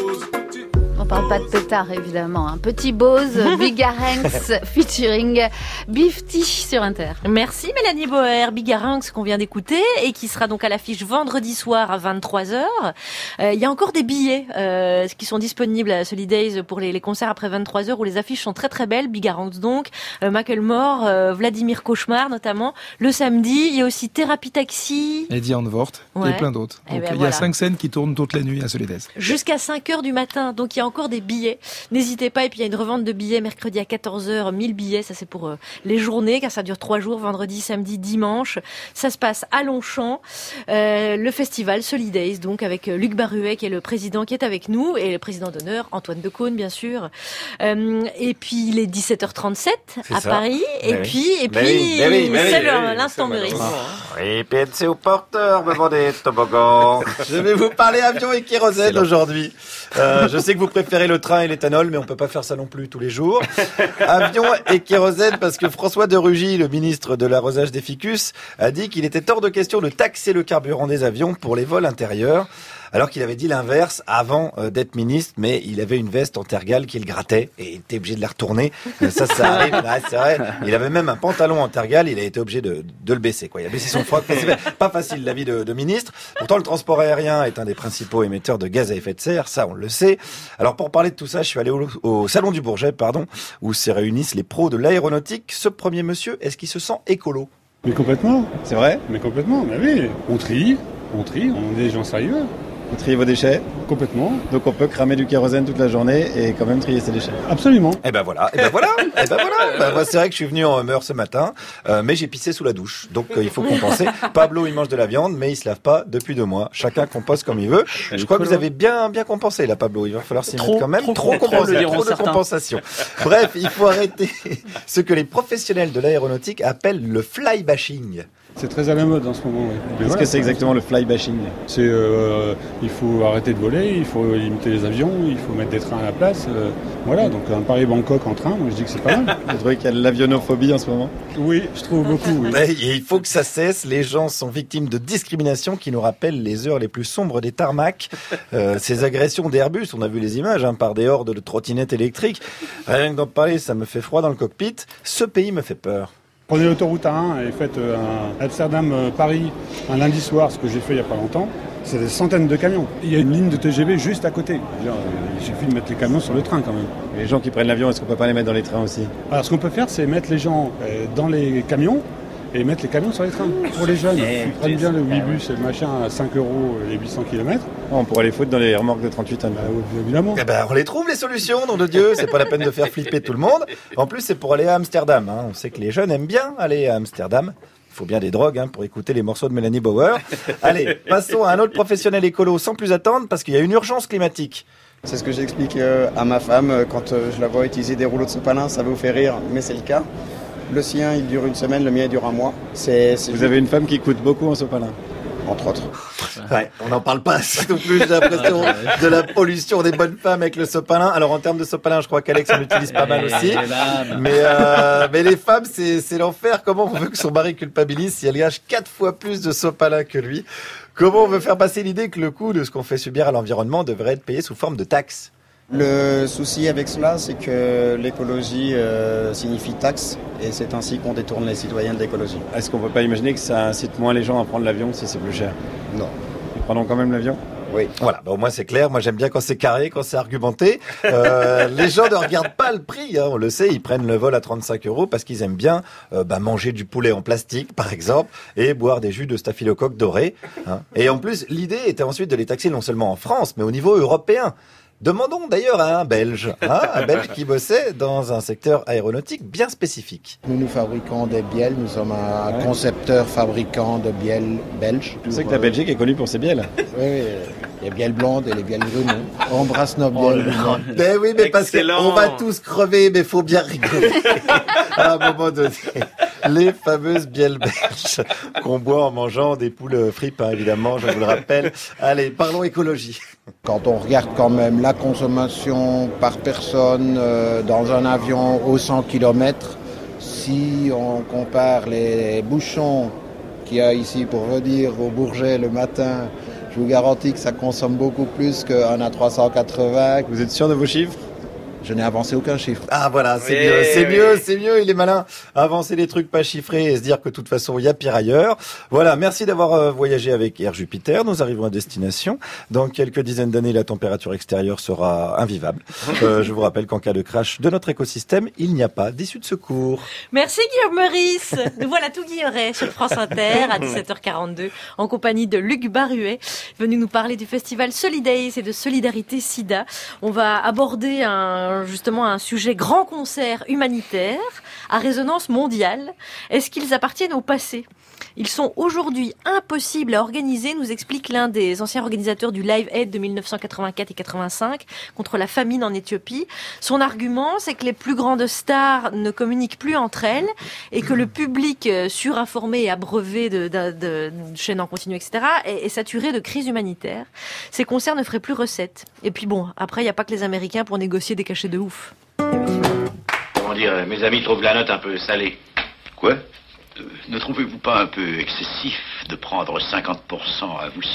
On parle pas de pétard évidemment, un hein. Petit Bose, Bigaranx featuring Bifty sur Inter. Merci Mélanie Boer, Bigaranx qu'on vient d'écouter et qui sera donc à l'affiche vendredi soir à vingt-trois heures. Il euh, y a encore des billets euh, qui sont disponibles à Solidays pour les, les concerts après vingt-trois heures où les affiches sont très très belles. Bigaranx donc, euh, Macklemore, euh, Vladimir Cauchemar notamment. Le samedi, il y a aussi Thérapie Taxi. Eddie Anvort ouais. et plein d'autres. Donc, ben il y voilà. a cinq scènes qui tournent toute la nuit à Solidays. Jusqu'à cinq heures du matin, donc il y a encore des billets. N'hésitez pas, et puis il y a une revente de billets mercredi à quatorze heures, mille billets, ça c'est pour euh, les journées, car ça dure trois jours, vendredi, samedi, dimanche. Ça se passe à Longchamp, euh, le festival Solidays, donc avec euh, Luc Baruet qui est le président qui est avec nous, et le président d'honneur, Antoine Decaune bien sûr. Euh, et puis il est dix-sept heures trente-sept c'est à ça. Paris, mais et oui. puis, et puis mais oui, mais oui, c'est mais le, oui, l'instant Meurice. Oui, P N C au porteur, me vendez toboggan. Je vais vous parler avion et kérosène aujourd'hui. Euh, je sais que vous préférez le train et l'éthanol, mais on peut pas faire ça non plus tous les jours. Avion et kérosène, parce que François de Rugy, le ministre de l'arrosage des ficus, a dit qu'il était hors de question de taxer le carburant des avions pour les vols intérieurs. Alors qu'il avait dit l'inverse avant euh, d'être ministre, mais il avait une veste en tergal qu'il grattait et il était obligé de la retourner. Euh, ça, ça arrive, là, c'est vrai. Il avait même un pantalon en tergal, il a été obligé de, de le baisser, quoi. Il a baissé son froc. C'est pas facile la vie de, de ministre. Pourtant, le transport aérien est un des principaux émetteurs de gaz à effet de serre, ça on le sait. Alors pour parler de tout ça, je suis allé au, au Salon du Bourget, pardon, où se réunissent les pros de l'aéronautique. Ce premier monsieur, est-ce qu'il se sent écolo? Mais complètement. C'est vrai? Mais complètement, mais oui. On trie, on trie, on est des gens sérieux. Vous triez vos déchets? Complètement. Donc on peut cramer du kérosène toute la journée et quand même trier ses déchets? Absolument. Et ben voilà, et ben voilà, et ben voilà. Ben moi c'est vrai que je suis venu en humeur ce matin, euh, mais j'ai pissé sous la douche, donc euh, il faut compenser. Pablo il mange de la viande, mais il se lave pas depuis deux mois. Chacun composte comme il veut. Je crois que vous avez bien bien compensé là, Pablo. Il va falloir s'y mettre quand même. Trop, trop, trop, compensé, trop de compensation. Bref, il faut arrêter ce que les professionnels de l'aéronautique appellent le fly bashing. C'est très à la mode en ce moment. Oui. Qu'est-ce voilà, que c'est exactement le fly bashing? C'est, euh, il faut arrêter de voler, il faut limiter les avions, il faut mettre des trains à la place. Euh, voilà, donc un Paris-Bangkok en train, moi je dis que c'est pas mal. Vous trouvez qu'il y a de l'avionophobie en ce moment? Oui, je trouve beaucoup. Oui. Mais il faut que ça cesse. Les gens sont victimes de discrimination qui nous rappellent les heures les plus sombres des tarmacs. Euh, ces agressions d'Airbus, on a vu les images, hein, par des hordes de trottinettes électriques. Rien que d'en parler, ça me fait froid dans le cockpit. Ce pays me fait peur. Prenez l'autoroute A un et faites un Amsterdam-Paris un lundi soir, ce que j'ai fait il n'y a pas longtemps. C'est des centaines de camions. Il y a une ligne de T G V juste à côté. Il suffit de mettre les camions sur le train quand même. Les gens qui prennent l'avion, est-ce qu'on peut pas les mettre dans les trains aussi? Alors ce qu'on peut faire, c'est mettre les gens dans les camions et mettre les camions sur les trains. Pour les jeunes, ils prennent bien le Ouibus et le machin à cinq euros les huit cents kilomètres. On pourrait les foutre dans les remorques de trente-huit tonnes. Bah, oui, évidemment. Eh ben, on les trouve les solutions, nom de Dieu. C'est pas la peine de faire flipper tout le monde. En plus, c'est pour aller à Amsterdam. Hein. On sait que les jeunes aiment bien aller à Amsterdam. Il faut bien des drogues hein, pour écouter les morceaux de Mélanie Bauer. Allez, passons à un autre professionnel écolo sans plus attendre parce qu'il y a une urgence climatique. C'est ce que j'explique euh, à ma femme euh, quand euh, je la vois utiliser des rouleaux de sopalin. Ça va vous faire rire, mais c'est le cas. Le sien, il dure une semaine, le mien, il dure un mois. C'est, c'est Vous juste... avez une femme qui coûte beaucoup en sopalin? Entre autres. Ouais, on n'en parle pas assez non plus, j'ai l'impression, de la pollution des bonnes femmes avec le sopalin. Alors en termes de sopalin, je crois qu'Alex en utilise pas mal aussi. Mais, euh, mais les femmes, c'est, c'est l'enfer. Comment on veut que son mari culpabilise si elle gâche quatre fois plus de sopalin que lui? Comment on veut faire passer l'idée que le coût de ce qu'on fait subir à l'environnement devrait être payé sous forme de taxes? Le souci avec cela, c'est que l'écologie euh, signifie taxe et c'est ainsi qu'on détourne les citoyens de l'écologie. Est-ce qu'on ne peut pas imaginer que ça incite moins les gens à prendre l'avion si c'est plus cher? Non. Ils prendront quand même l'avion? Oui. Voilà, bah au moins c'est clair. Moi j'aime bien quand c'est carré, quand c'est argumenté. Euh, les gens ne regardent pas le prix, hein, on le sait. Ils prennent le vol à trente-cinq euros parce qu'ils aiment bien euh, bah, manger du poulet en plastique, par exemple, et boire des jus de staphylocoque doré. Hein. Et en plus, l'idée était ensuite de les taxer non seulement en France, mais au niveau européen. Demandons d'ailleurs à un Belge, hein, un Belge qui bossait dans un secteur aéronautique bien spécifique. Nous, nous fabriquons des bielles. Nous sommes un ouais. concepteur fabricant de bielles belges. Je sais que la Belgique est connue pour ses bielles. Oui, oui. Les bielles blondes et les bielles brunes. On embrasse nos bielles. Oh, ben oui, mais parce qu'on va tous crever, mais faut bien rigoler. À un moment donné, les fameuses bielles belges qu'on boit en mangeant des poules frites, hein, évidemment, je vous le rappelle. Allez, parlons écologie. Quand on regarde quand même la consommation par personne euh, dans un avion aux cent kilomètres, si on compare les bouchons qu'il y a ici pour venir au Bourget le matin, je vous garantis que ça consomme beaucoup plus qu'un A trois cent quatre-vingts. Vous êtes sûr de vos chiffres ? Je n'ai avancé aucun chiffre. Ah voilà, c'est oui, mieux, c'est oui. mieux, c'est mieux, il est malin. Avancer les trucs pas chiffrés et se dire que de toute façon, il y a pire ailleurs. Voilà, merci d'avoir euh, voyagé avec Air Jupiter. Nous arrivons à destination. Dans quelques dizaines d'années, la température extérieure sera invivable. Euh, je vous rappelle qu'en cas de crash de notre écosystème, il n'y a pas d'issue de secours. Merci Guillaume Meurice. Nous voilà tout Guilleret sur France Inter à dix-sept heures quarante-deux en compagnie de Luc Baruet, venu nous parler du festival Solidays et de Solidarité Sida. On va aborder un justement un sujet grand concert humanitaire à résonance mondiale. Est-ce qu'ils appartiennent au passé ? Ils sont aujourd'hui impossibles à organiser, nous explique l'un des anciens organisateurs du Live Aid de mille neuf cent quatre-vingt-quatre et quatre-vingt-cinq contre la famine en Éthiopie. Son argument, c'est que les plus grandes stars ne communiquent plus entre elles et que le public surinformé et abreuvé de, de, de, de chaînes en continu, et cetera est, est saturé de crise humanitaire. Ces concerts ne feraient plus recette. Et puis bon, après, il n'y a pas que les Américains pour négocier des cachets de ouf. Comment dire, mes amis trouvent la note un peu salée. Quoi ? Euh, ne trouvez-vous pas un peu excessif de prendre cinquante pour cent à vous seul ?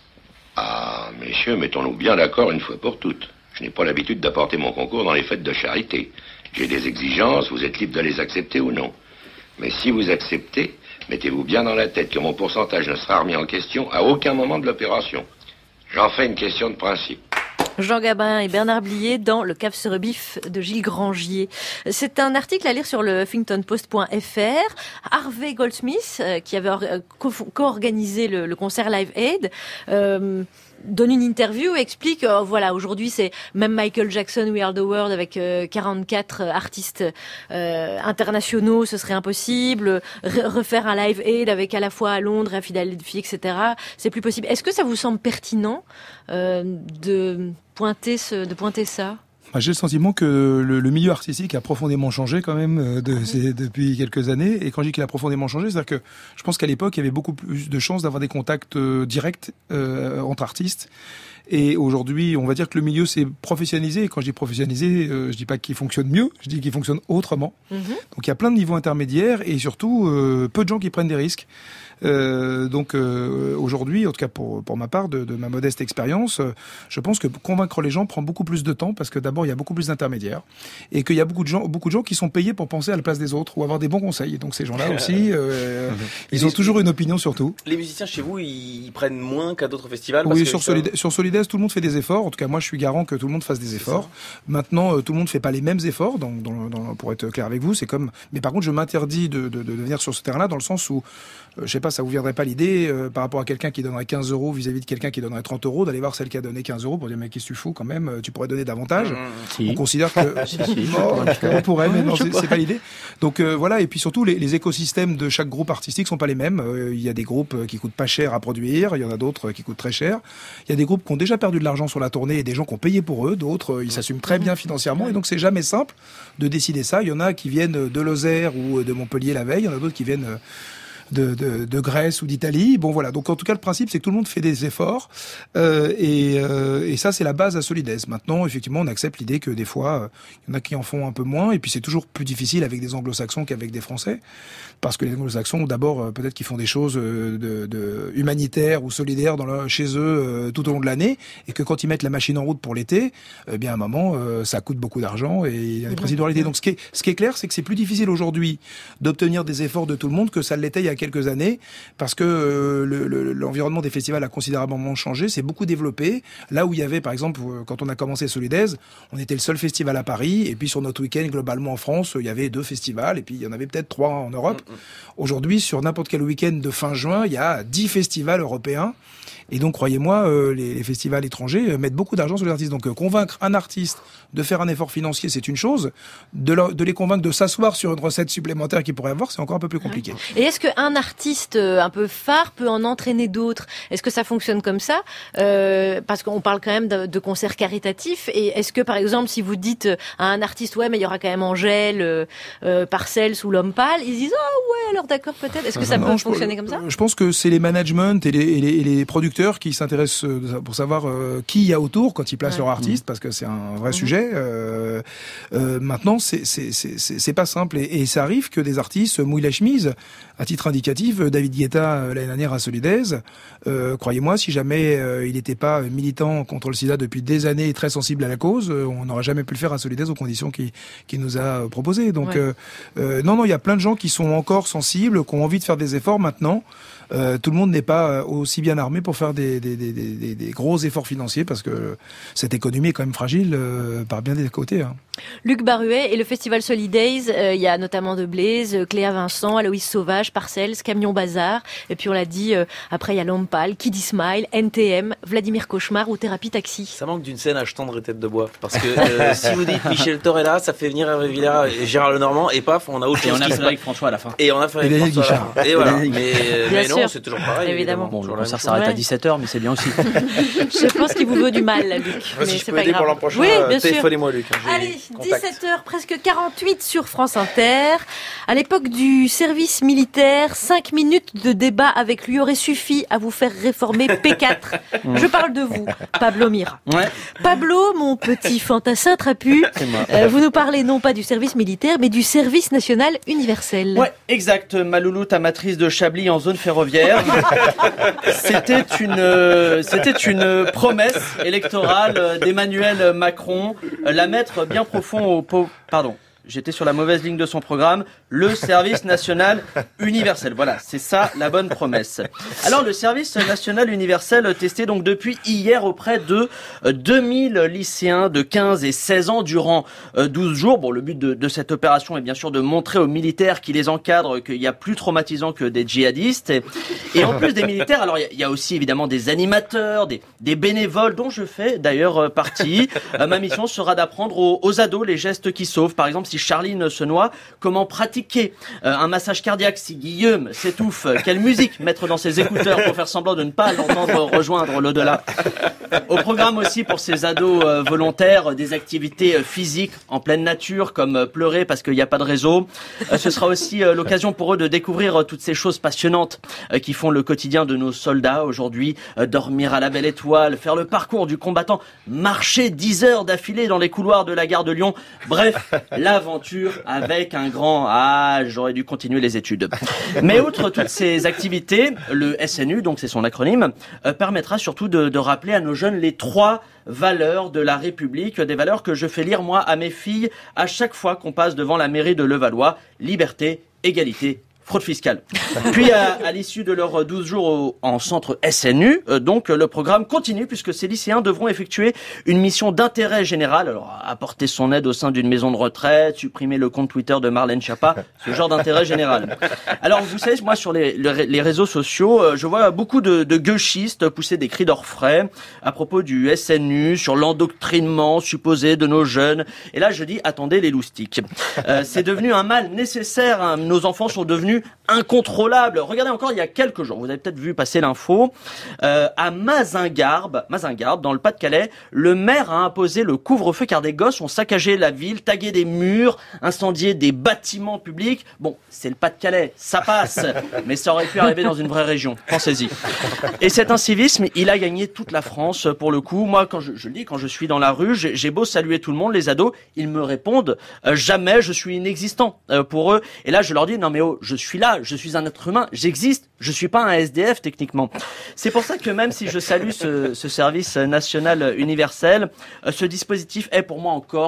Ah, messieurs, mettons-nous bien d'accord une fois pour toutes. Je n'ai pas l'habitude d'apporter mon concours dans les fêtes de charité. J'ai des exigences, vous êtes libre de les accepter ou non. Mais si vous acceptez, mettez-vous bien dans la tête que mon pourcentage ne sera remis en question à aucun moment de l'opération. J'en fais une question de principe. Jean Gabin et Bernard Blier dans Le Cave se rebiffe de Gilles Grangier. C'est un article à lire sur le huffington post point f r. Harvey Goldsmith, euh, qui avait or- co-organisé le, le concert Live Aid, euh, donne une interview et explique, euh, voilà, aujourd'hui c'est même Michael Jackson, We Are the World avec euh, quarante-quatre artistes euh, internationaux, ce serait impossible. Re- refaire un Live Aid avec à la fois à Londres et à Philadelphie, et cetera, c'est plus possible. Est-ce que ça vous semble pertinent euh, de pointer ce, de pointer ça? J'ai le sentiment que le, le milieu artistique a profondément changé quand même de, c'est, depuis quelques années. Et quand je dis qu'il a profondément changé, c'est-à-dire que je pense qu'à l'époque, il y avait beaucoup plus de chances d'avoir des contacts euh, directs euh, entre artistes. Et aujourd'hui, on va dire que le milieu s'est professionnalisé. Et quand je dis professionnalisé, euh, je dis pas qu'il fonctionne mieux, je dis qu'il fonctionne autrement. Mm-hmm. Donc il y a plein de niveaux intermédiaires et surtout euh, peu de gens qui prennent des risques. Euh, donc euh, aujourd'hui, en tout cas pour pour ma part, de, de ma modeste expérience, euh, je pense que convaincre les gens prend beaucoup plus de temps parce que d'abord il y a beaucoup plus d'intermédiaires et qu'il y a beaucoup de gens, beaucoup de gens qui sont payés pour penser à la place des autres ou avoir des bons conseils. Donc ces gens-là aussi, euh, ils ont toujours une opinion sur tout. Les musiciens chez vous, ils prennent moins qu'à d'autres festivals. Parce oui, que sur Solidays, sur Solidays, tout le monde fait des efforts. En tout cas, moi, je suis garant que tout le monde fasse des efforts. Maintenant, euh, tout le monde fait pas les mêmes efforts. Dans, dans, dans, pour être clair avec vous, c'est comme. Mais par contre, je m'interdis de, de, de venir sur ce terrain-là dans le sens où, euh, je sais pas, ça vous viendrait pas l'idée euh, par rapport à quelqu'un qui donnerait quinze euros vis-à-vis de quelqu'un qui donnerait trente euros d'aller voir celle qui a donné quinze euros pour dire mais qu'est-ce que tu fous quand même, tu pourrais donner davantage. Mmh, si. On considère que si, si, oh, on pourrait, mais non, c'est, c'est pas l'idée. Donc euh, voilà, et puis surtout les, les écosystèmes de chaque groupe artistique sont pas les mêmes. Il euh, y a des groupes qui coûtent pas cher à produire, il y en a d'autres qui coûtent très cher. Il y a des groupes qui ont déjà perdu de l'argent sur la tournée et des gens qui ont payé pour eux, d'autres euh, ils s'assument très bien financièrement et donc c'est jamais simple de décider ça. Il y en a qui viennent de Lozère ou de Montpellier la veille, il y en a d'autres qui viennent De, de, de Grèce ou d'Italie. Bon voilà, donc en tout cas le principe c'est que tout le monde fait des efforts euh, et, euh, et ça c'est la base à Solidays. Maintenant effectivement on accepte l'idée que des fois il euh, y en a qui en font un peu moins et puis c'est toujours plus difficile avec des anglo-saxons qu'avec des français parce que les anglo-saxons d'abord euh, peut-être qu'ils font des choses euh, de, de humanitaires ou solidaires dans leur, chez eux euh, tout au long de l'année et que quand ils mettent la machine en route pour l'été, eh bien à un moment euh, ça coûte beaucoup d'argent et il y a des principes de réalité. Donc ce qui est, ce qui est clair c'est que c'est plus difficile aujourd'hui d'obtenir des efforts de tout le monde que ça l'était il y a quelques années parce que euh, le, le, l'environnement des festivals a considérablement changé, c'est beaucoup développé. Là où il y avait, par exemple, quand on a commencé Solidaise, on était le seul festival à Paris, et puis sur notre week-end, globalement en France, il y avait deux festivals, et puis il y en avait peut-être trois en Europe. Mmh, mmh. Aujourd'hui, sur n'importe quel week-end de fin juin, il y a dix festivals européens. Et donc, croyez-moi, euh, les, les festivals étrangers euh, mettent beaucoup d'argent sur les artistes. Donc, euh, convaincre un artiste de faire un effort financier, c'est une chose. De, leur, de les convaincre de s'asseoir sur une recette supplémentaire qu'ils pourraient avoir, c'est encore un peu plus compliqué. Et est-ce qu'un artiste un peu phare peut en entraîner d'autres ? Est-ce que ça fonctionne comme ça ? euh, Parce qu'on parle quand même de, de concerts caritatifs. Et est-ce que, par exemple, si vous dites à un artiste, ouais, mais il y aura quand même Angèle, euh, euh, Parcells ou L'Homme Pâle, ils disent, ah ouais, alors d'accord, peut-être. Est-ce que ça non, peut je, fonctionner comme ça ? Je pense que c'est les managements et les, et les, et les producteurs qui s'intéressent pour savoir euh, qui il y a autour quand ils placent ouais. leur artiste, mmh. parce que c'est un vrai mmh. sujet. Euh, euh, maintenant, c'est, c'est, c'est, c'est, c'est pas simple. Et, et ça arrive que des artistes mouillent la chemise. À titre indicatif, David Guetta, euh, l'année dernière à Solidaise, euh, croyez-moi, si jamais euh, il n'était pas militant contre le sida depuis des années et très sensible à la cause, euh, on n'aurait jamais pu le faire à Solidaise aux conditions qu'il, qu'il nous a proposées. Donc, ouais. euh, euh, non, non, il y a plein de gens qui sont encore sensibles, qui ont envie de faire des efforts maintenant. Euh, tout le monde n'est pas aussi bien armé pour faire des, des, des, des, des gros efforts financiers parce que cette économie est quand même fragile euh, par bien des côtés. Hein. Luc Baruet et le festival Solidays, euh, il y a notamment de Blaise, Cléa Vincent, Aloïs Sauvage, Parcells, Camion Bazar, et puis on l'a dit, euh, après il y a L'Homme Pâle, Kid Smile, N T M, Vladimir Cauchemar ou Thérapie Taxi. Ça manque d'une scène à Tendre et Tête de Bois, parce que euh, si vous dites Michel Torella, ça fait venir Hervé Villard et Gérard Lenormand, et paf, on a autre chose. Et on a qui Frédéric François à la fin. Et on a Frédéric François à la fin. Et voilà. Mais, mais non, c'est toujours pareil. Évidemment. Bon, le concert s'arrête à dix-sept heures, mais c'est bien aussi. Je pense qu'il vous veut du mal, là, Luc. Mais si je peux aider pour l'an prochain, oui, bien sûr. Téléphonez-moi, Luc. Allez, dix-sept heures, presque quarante-huit sur France Inter. À l'époque du service militaire, cinq minutes de débat avec lui auraient suffi à vous faire réformer P quatre. Je parle de vous, Pablo Mira. Ouais. Pablo, mon petit fantassin trapu, euh, vous nous parlez non pas du service militaire, mais du service national universel. Ouais, exact. Ma louloute amatrice de Chablis en zone ferroviaire. C'était une, euh, c'était une promesse électorale d'Emmanuel Macron, euh, la mettre bien profond au po- pardon. J'étais sur la mauvaise ligne de son programme, le service national universel. Voilà, c'est ça la bonne promesse. Alors le service national universel testé donc depuis hier auprès de deux mille lycéens de quinze et seize ans durant douze jours. Bon, le but de, de cette opération est bien sûr de montrer aux militaires qui les encadrent qu'il y a plus traumatisant que des djihadistes. Et, et en plus des militaires, alors il y, y a aussi évidemment des animateurs, des, des bénévoles dont je fais d'ailleurs partie. Ma mission sera d'apprendre aux, aux ados les gestes qui sauvent. Par exemple, si Charline se noie, comment pratiquer euh, un massage cardiaque si Guillaume s'étouffe, quelle musique mettre dans ses écouteurs pour faire semblant de ne pas l'entendre rejoindre l'au-delà. Au programme aussi pour ces ados euh, volontaires, des activités euh, physiques en pleine nature comme euh, pleurer parce qu'il n'y a pas de réseau. Euh, ce sera aussi euh, l'occasion pour eux de découvrir euh, toutes ces choses passionnantes euh, qui font le quotidien de nos soldats aujourd'hui. Euh, dormir à la belle étoile, faire le parcours du combattant, marcher dix heures d'affilée dans les couloirs de la gare de Lyon. Bref, l'aventure avec un grand A, j'aurais dû continuer les études. Mais outre toutes ces activités, le S N U, donc c'est son acronyme, euh, permettra surtout de, de rappeler à nos jeunes les trois valeurs de la République, des valeurs que je fais lire moi à mes filles à chaque fois qu'on passe devant la mairie de Levallois: liberté, égalité, fraude fiscale. Puis à, à l'issue de leurs douze jours au, en centre S N U, euh, donc le programme continue puisque ces lycéens devront effectuer une mission d'intérêt général. Alors apporter son aide au sein d'une maison de retraite, supprimer le compte Twitter de Marlène Schiappa, ce genre d'intérêt général. Alors vous savez, moi sur les, les, les réseaux sociaux, euh, je vois beaucoup de, de gauchistes pousser des cris d'orfraie à propos du S N U, sur l'endoctrinement supposé de nos jeunes. Et là je dis, attendez les loustiques. Euh, c'est devenu un mal nécessaire, hein. Nos enfants sont devenus incontrôlable. Regardez encore il y a quelques jours, vous avez peut-être vu passer l'info, euh, à Mazingarbe, Mazingarbe, dans le Pas-de-Calais, le maire a imposé le couvre-feu car des gosses ont saccagé la ville, tagué des murs, incendié des bâtiments publics. Bon, c'est le Pas-de-Calais, ça passe, mais ça aurait pu arriver dans une vraie région, pensez-y. Et cet incivisme, il a gagné toute la France pour le coup. Moi, quand je, je le dis, quand je suis dans la rue, j'ai, j'ai beau saluer tout le monde, les ados, ils me répondent euh, jamais, je suis inexistant euh, pour eux. Et là, je leur dis, non mais oh, je suis là, je suis un être humain, j'existe, je suis pas un S D F techniquement. C'est pour ça que même si je salue ce, ce service national universel, ce dispositif est pour moi encore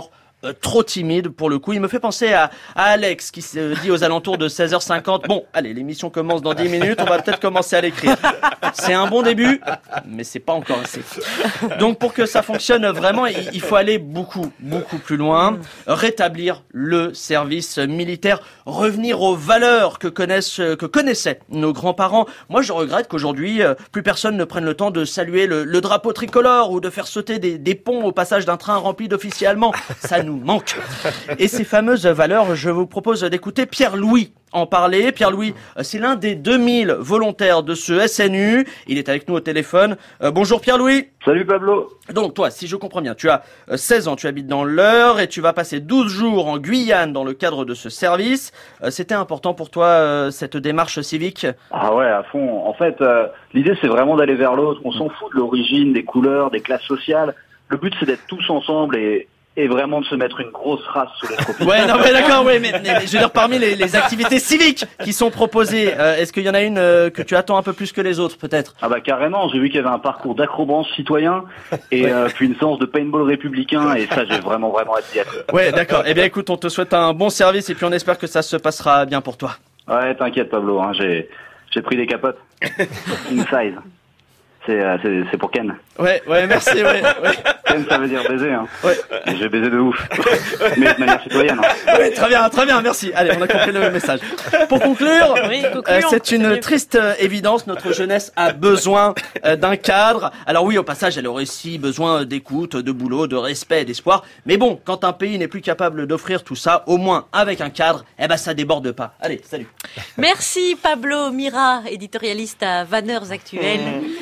euh, trop timide pour le coup. Il me fait penser à, à Alex qui se dit aux alentours de seize heures cinquante, bon, allez, l'émission commence dans dix minutes, on va peut-être commencer à l'écrire. C'est un bon début, mais c'est pas encore assez. Donc pour que ça fonctionne vraiment, il, il faut aller beaucoup, beaucoup plus loin, rétablir le service militaire, revenir aux valeurs que connaissent, que connaissaient nos grands-parents. Moi, je regrette qu'aujourd'hui, euh, plus personne ne prenne le temps de saluer le, le drapeau tricolore ou de faire sauter des, des ponts au passage d'un train rempli d'officiers allemands. Ça nous manque. Et ces fameuses valeurs, je vous propose d'écouter Pierre-Louis en parler. Pierre-Louis, c'est l'un des deux mille volontaires de ce S N U. Il est avec nous au téléphone. Euh, bonjour Pierre-Louis. Salut Pablo. Donc toi, si je comprends bien, tu as seize ans, tu habites dans l'Eure et tu vas passer douze jours en Guyane dans le cadre de ce service. Euh, c'était important pour toi, euh, cette démarche civique ? Ah ouais, à fond. En fait, euh, l'idée c'est vraiment d'aller vers l'autre. On s'en fout de l'origine, des couleurs, des classes sociales. Le but c'est d'être tous ensemble et... et vraiment de se mettre une grosse race sous les tropiques. Ouais, non, mais d'accord, ouais, mais, mais je veux dire, parmi les, les activités civiques qui sont proposées, euh, est-ce qu'il y en a une euh, que tu attends un peu plus que les autres, peut-être ? Ah bah carrément, j'ai vu qu'il y avait un parcours d'acrobranche citoyen et euh, puis une séance de paintball républicain et ça, j'ai vraiment, vraiment hâte d'y être. Ouais, d'accord. Eh bien, écoute, on te souhaite un bon service et puis on espère que ça se passera bien pour toi. Ouais, t'inquiète Pablo, hein, j'ai, j'ai pris des capotes. King size. C'est, euh, c'est, c'est pour Ken. Ouais, ouais, merci, ouais, ouais. Ken, ça veut dire baiser, hein. Ouais. Et j'ai baisé de ouf. Mais de manière citoyenne, hein. Ouais, très bien, très bien, merci. Allez, on a compris le message. Pour conclure, oui, euh, c'est une triste euh, évidence. Notre jeunesse a besoin euh, d'un cadre. Alors oui, au passage, elle aurait aussi besoin d'écoute, de boulot, de respect, d'espoir. Mais bon, quand un pays n'est plus capable d'offrir tout ça, au moins avec un cadre, eh ben, ça déborde pas. Allez, salut. Merci Pablo Mira, éditorialiste à Vanneurs Actuel.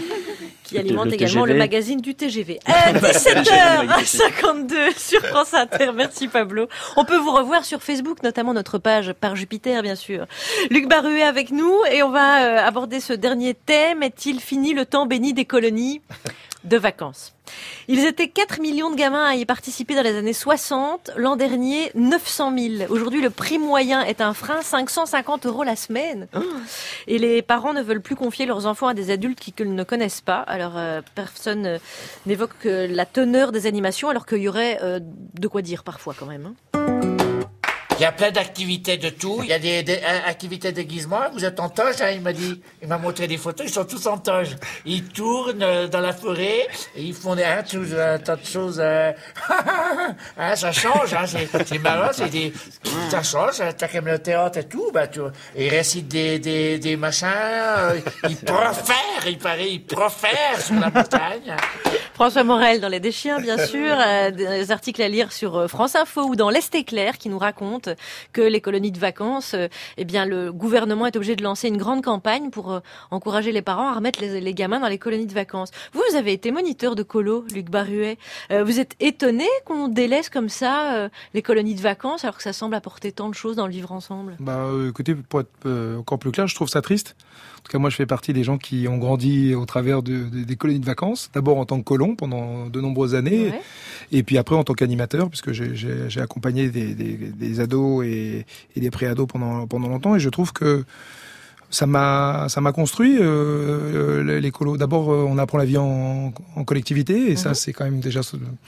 Qui alimente le également T G V. le magazine du T G V. Euh, dix-sept heures cinquante-deux sur France Inter. Merci Pablo. On peut vous revoir sur Facebook, notamment notre page par Jupiter, bien sûr. Luc Baruet avec nous et on va euh, aborder ce dernier thème. Est-il fini le temps béni des colonies de vacances? Ils étaient quatre millions de gamins à y participer dans les années soixante. L'an dernier, neuf cent mille. Aujourd'hui, le prix moyen est un frein, cinq cent cinquante euros la semaine. Et les parents ne veulent plus confier leurs enfants à des adultes qu'ils ne connaissent pas. Alors, euh, personne euh, n'évoque euh, la teneur des animations, alors qu'il y aurait euh, de quoi dire parfois quand même. Hein. Il y a plein d'activités de tout. Il y a des, des euh, activités de déguisement. Vous êtes en toge, hein, il m'a dit. Il m'a montré des photos. Ils sont tous en toge. Ils tournent euh, dans la forêt et ils font des hein, tout, euh, tas de choses. Euh... hein, ça change. Hein, c'est, c'est marrant. C'est des, ça change. Hein, t'as comme le théâtre et tout. Bah, tu, ils récitent des, des, des machins. Euh, ils profèrent. Il paraît, ils profèrent sur la montagne. François Morel dans Les Deschiens, bien sûr. Euh, des articles à lire sur euh, France Info ou dans L'Est éclair qui nous raconte que les colonies de vacances, euh, eh bien, le gouvernement est obligé de lancer une grande campagne pour euh, encourager les parents à remettre les, les gamins dans les colonies de vacances. Vous, vous avez été moniteur de colo, Luc Baruet. Euh, vous êtes étonné qu'on délaisse comme ça euh, les colonies de vacances alors que ça semble apporter tant de choses dans le vivre ensemble? Bah, euh, écoutez, pour être euh, encore plus clair, je trouve ça triste. En tout cas, moi, je fais partie des gens qui ont grandi au travers de, de, des colonies de vacances. D'abord en tant que colon pendant de nombreuses années, ouais. Et puis après en tant qu'animateur, puisque j'ai, j'ai, j'ai accompagné des, des, des ados et, et des pré-ados pendant, pendant longtemps. Et je trouve que ça m'a, ça m'a construit euh, les colos. D'abord, on apprend la vie en, en collectivité, et mmh. ça, c'est quand même déjà...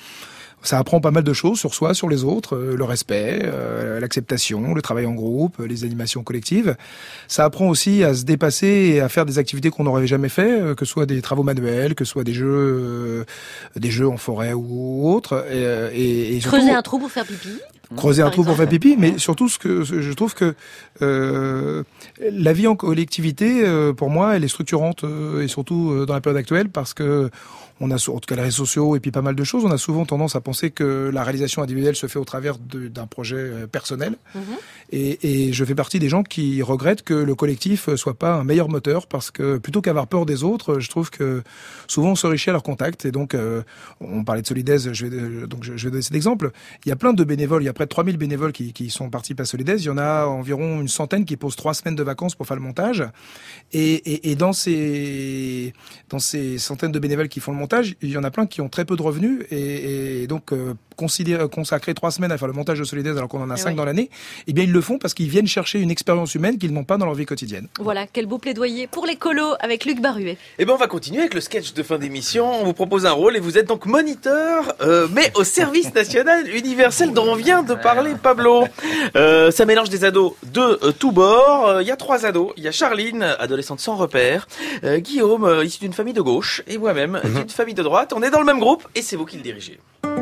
Ça apprend pas mal de choses sur soi, sur les autres, euh, le respect, euh, l'acceptation, le travail en groupe, les animations collectives. Ça apprend aussi à se dépasser et à faire des activités qu'on n'aurait jamais fait, euh, que ce soit des travaux manuels, que ce soit des jeux, euh, des jeux en forêt ou autres. Et, et, et surtout, creuser un trou pour faire pipi. Creuser un trou pour faire pipi, mais surtout ce que je trouve que euh, la vie en collectivité, euh, pour moi, elle est structurante euh, et surtout euh, dans la période actuelle parce que on a, en tout cas les réseaux sociaux et puis pas mal de choses, on a souvent tendance à penser que la réalisation individuelle se fait au travers de, d'un projet personnel. Mmh. Et, et je fais partie des gens qui regrettent que le collectif soit pas un meilleur moteur parce que plutôt qu'avoir peur des autres, je trouve que souvent on s'enrichit à leur contact. Et donc, euh, on parlait de Solidaise, je vais, donc je, je vais donner cet exemple. Il y a plein de bénévoles, il y a près de trois mille bénévoles qui, qui sont partis à Solidaise. Il y en a environ une centaine qui posent trois semaines de vacances pour faire le montage. Et, et, et dans ces, dans ces centaines de bénévoles qui font le montage, il y en a plein qui ont très peu de revenus et, et donc euh, considérer, consacrer trois semaines à faire le montage de Solidaise alors qu'on en a Et cinq oui. dans l'année, eh bien ils le font parce qu'ils viennent chercher une expérience humaine qu'ils n'ont pas dans leur vie quotidienne. Voilà, quel beau plaidoyer pour les colos avec Luc Baruet. Eh ben on va continuer avec le sketch de fin d'émission. On vous propose un rôle et vous êtes donc moniteur, euh, mais au service national universel dont on vient de parler, Pablo. Euh, ça mélange des ados de euh, tous bords. Il y a trois ados. Il y a Charline, adolescente sans repère, euh, Guillaume, euh, issu d'une famille de gauche, et moi-même, Mhm. d'une famille de droite. On est dans le même groupe et c'est vous qui le dirigez.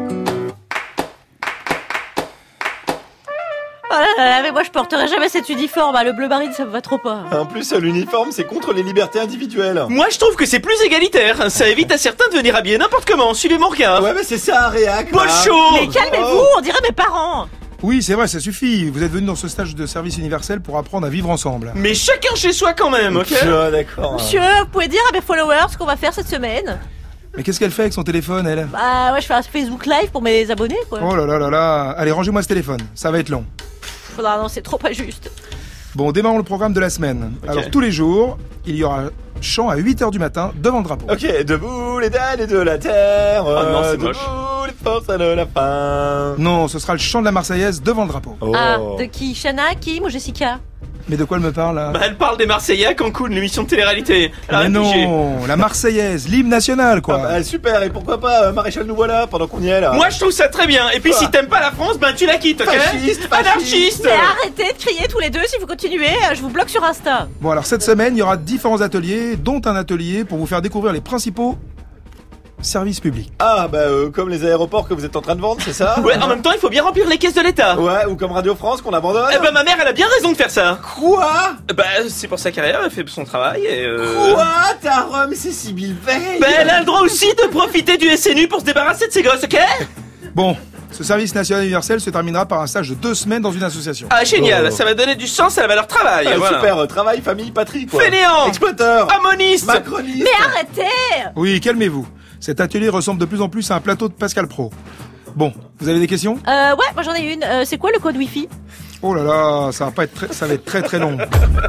Oh là là, mais moi je porterai jamais cet uniforme, hein. Le bleu marine ça me va trop pas. En plus, l'uniforme, c'est contre les libertés individuelles. Moi, je trouve que c'est plus égalitaire. Ça évite à certains de venir habiller n'importe comment. Suivez mon regard. Ouais, mais c'est ça, un réac. Paul là. Chaud. Mais calmez-vous, on dirait mes parents. Oui, c'est vrai, ça suffit. Vous êtes venu dans ce stage de service universel pour apprendre à vivre ensemble. Mais chacun chez soi quand même, ok? Ah, d'accord. Monsieur, vous pouvez dire à mes followers ce qu'on va faire cette semaine? Mais qu'est-ce qu'elle fait avec son téléphone, elle? Bah ouais, je fais un Facebook Live pour mes abonnés, quoi. Oh là là là là. Allez, rangez-moi ce téléphone. Ça va être long. Non, non, c'est trop pas juste. Bon, démarrons le programme de la semaine. Ok. Alors, tous les jours, il y aura chant à huit heures du matin devant le drapeau. Ok, debout les damnés de la terre. Oh non, c'est debout moche. les forces de la fin. Non, ce sera le chant de la Marseillaise devant le drapeau. Oh. Ah, de qui? Shana, Kim ou Jessica? Mais de quoi elle me parle, là? Bah, elle parle des Marseillais à Cancun, l'émission de télé-réalité. Elle a Mais rédigé. non, la Marseillaise, l'hymne national, quoi. Ah bah, super, et pourquoi pas, euh, Maréchal nous voilà pendant qu'on y est là. Moi, je trouve ça très bien. Et puis, Quoi si t'aimes pas la France, ben tu la quittes, ok? Fasciste, fasciste. Anarchiste. Mais arrêtez de crier tous les deux, si vous continuez, euh, je vous bloque sur Insta. Bon, alors cette semaine, il y aura différents ateliers, dont un atelier pour vous faire découvrir les principaux services publics. Ah bah euh, comme les aéroports que vous êtes en train de vendre, c'est ça? Ouais, en même temps, il faut bien remplir les caisses de l'État. Ouais, ou comme Radio France qu'on abandonne. Eh ben, ma mère, elle a bien raison de faire ça. Quoi? Bah, c'est pour sa carrière, elle fait son travail et euh... Quoi? Ta Rome, c'est Sybille Veil. Bah, elle a le droit aussi de profiter du S N U pour se débarrasser de ses gosses, ok? Bon, ce service national universel se terminera par un stage de deux semaines dans une association. Ah, génial, Oh. ça va donner du sens à la valeur travail. Ah, voilà. Super, euh, travail, famille, patrie quoi. Fainéant. Exploiteur. Ammoniste. Macroniste. Mais arrêtez! Oui, calmez-vous. Cet atelier ressemble de plus en plus à un plateau de Pascal Pro. Bon, vous avez des questions? Euh, ouais, moi j'en ai une. Euh, c'est quoi le code Wi-Fi? Oh là là, ça va pas être très, ça va être très très long.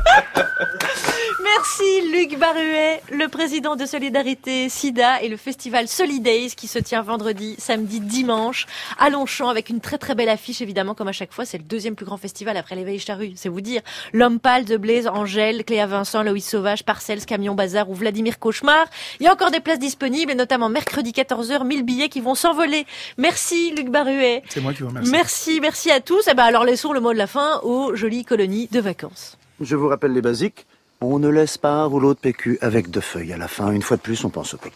Merci Luc Baruet, le président de Solidarité SIDA et le festival Solidays qui se tient vendredi, samedi, dimanche à Longchamp avec une très très belle affiche évidemment comme à chaque fois. C'est le deuxième plus grand festival après l'éveil Charrue, c'est vous dire. L'Homme Pâle, The Blaze, Angèle, Cléa Vincent, Loïs Sauvage, Parcells, Camion Bazar ou Vladimir Cauchemar. Il y a encore des places disponibles et notamment mercredi quatorze heures, mille billets qui vont s'envoler. Merci Luc Baruet. C'est moi qui vous remercie. Merci, merci à tous. Et ben alors laissons le mot de la fin aux jolies colonies de vacances. Je vous rappelle les basiques. On ne laisse pas un rouleau de P Q avec deux feuilles à la fin. Une fois de plus, on pense au copain.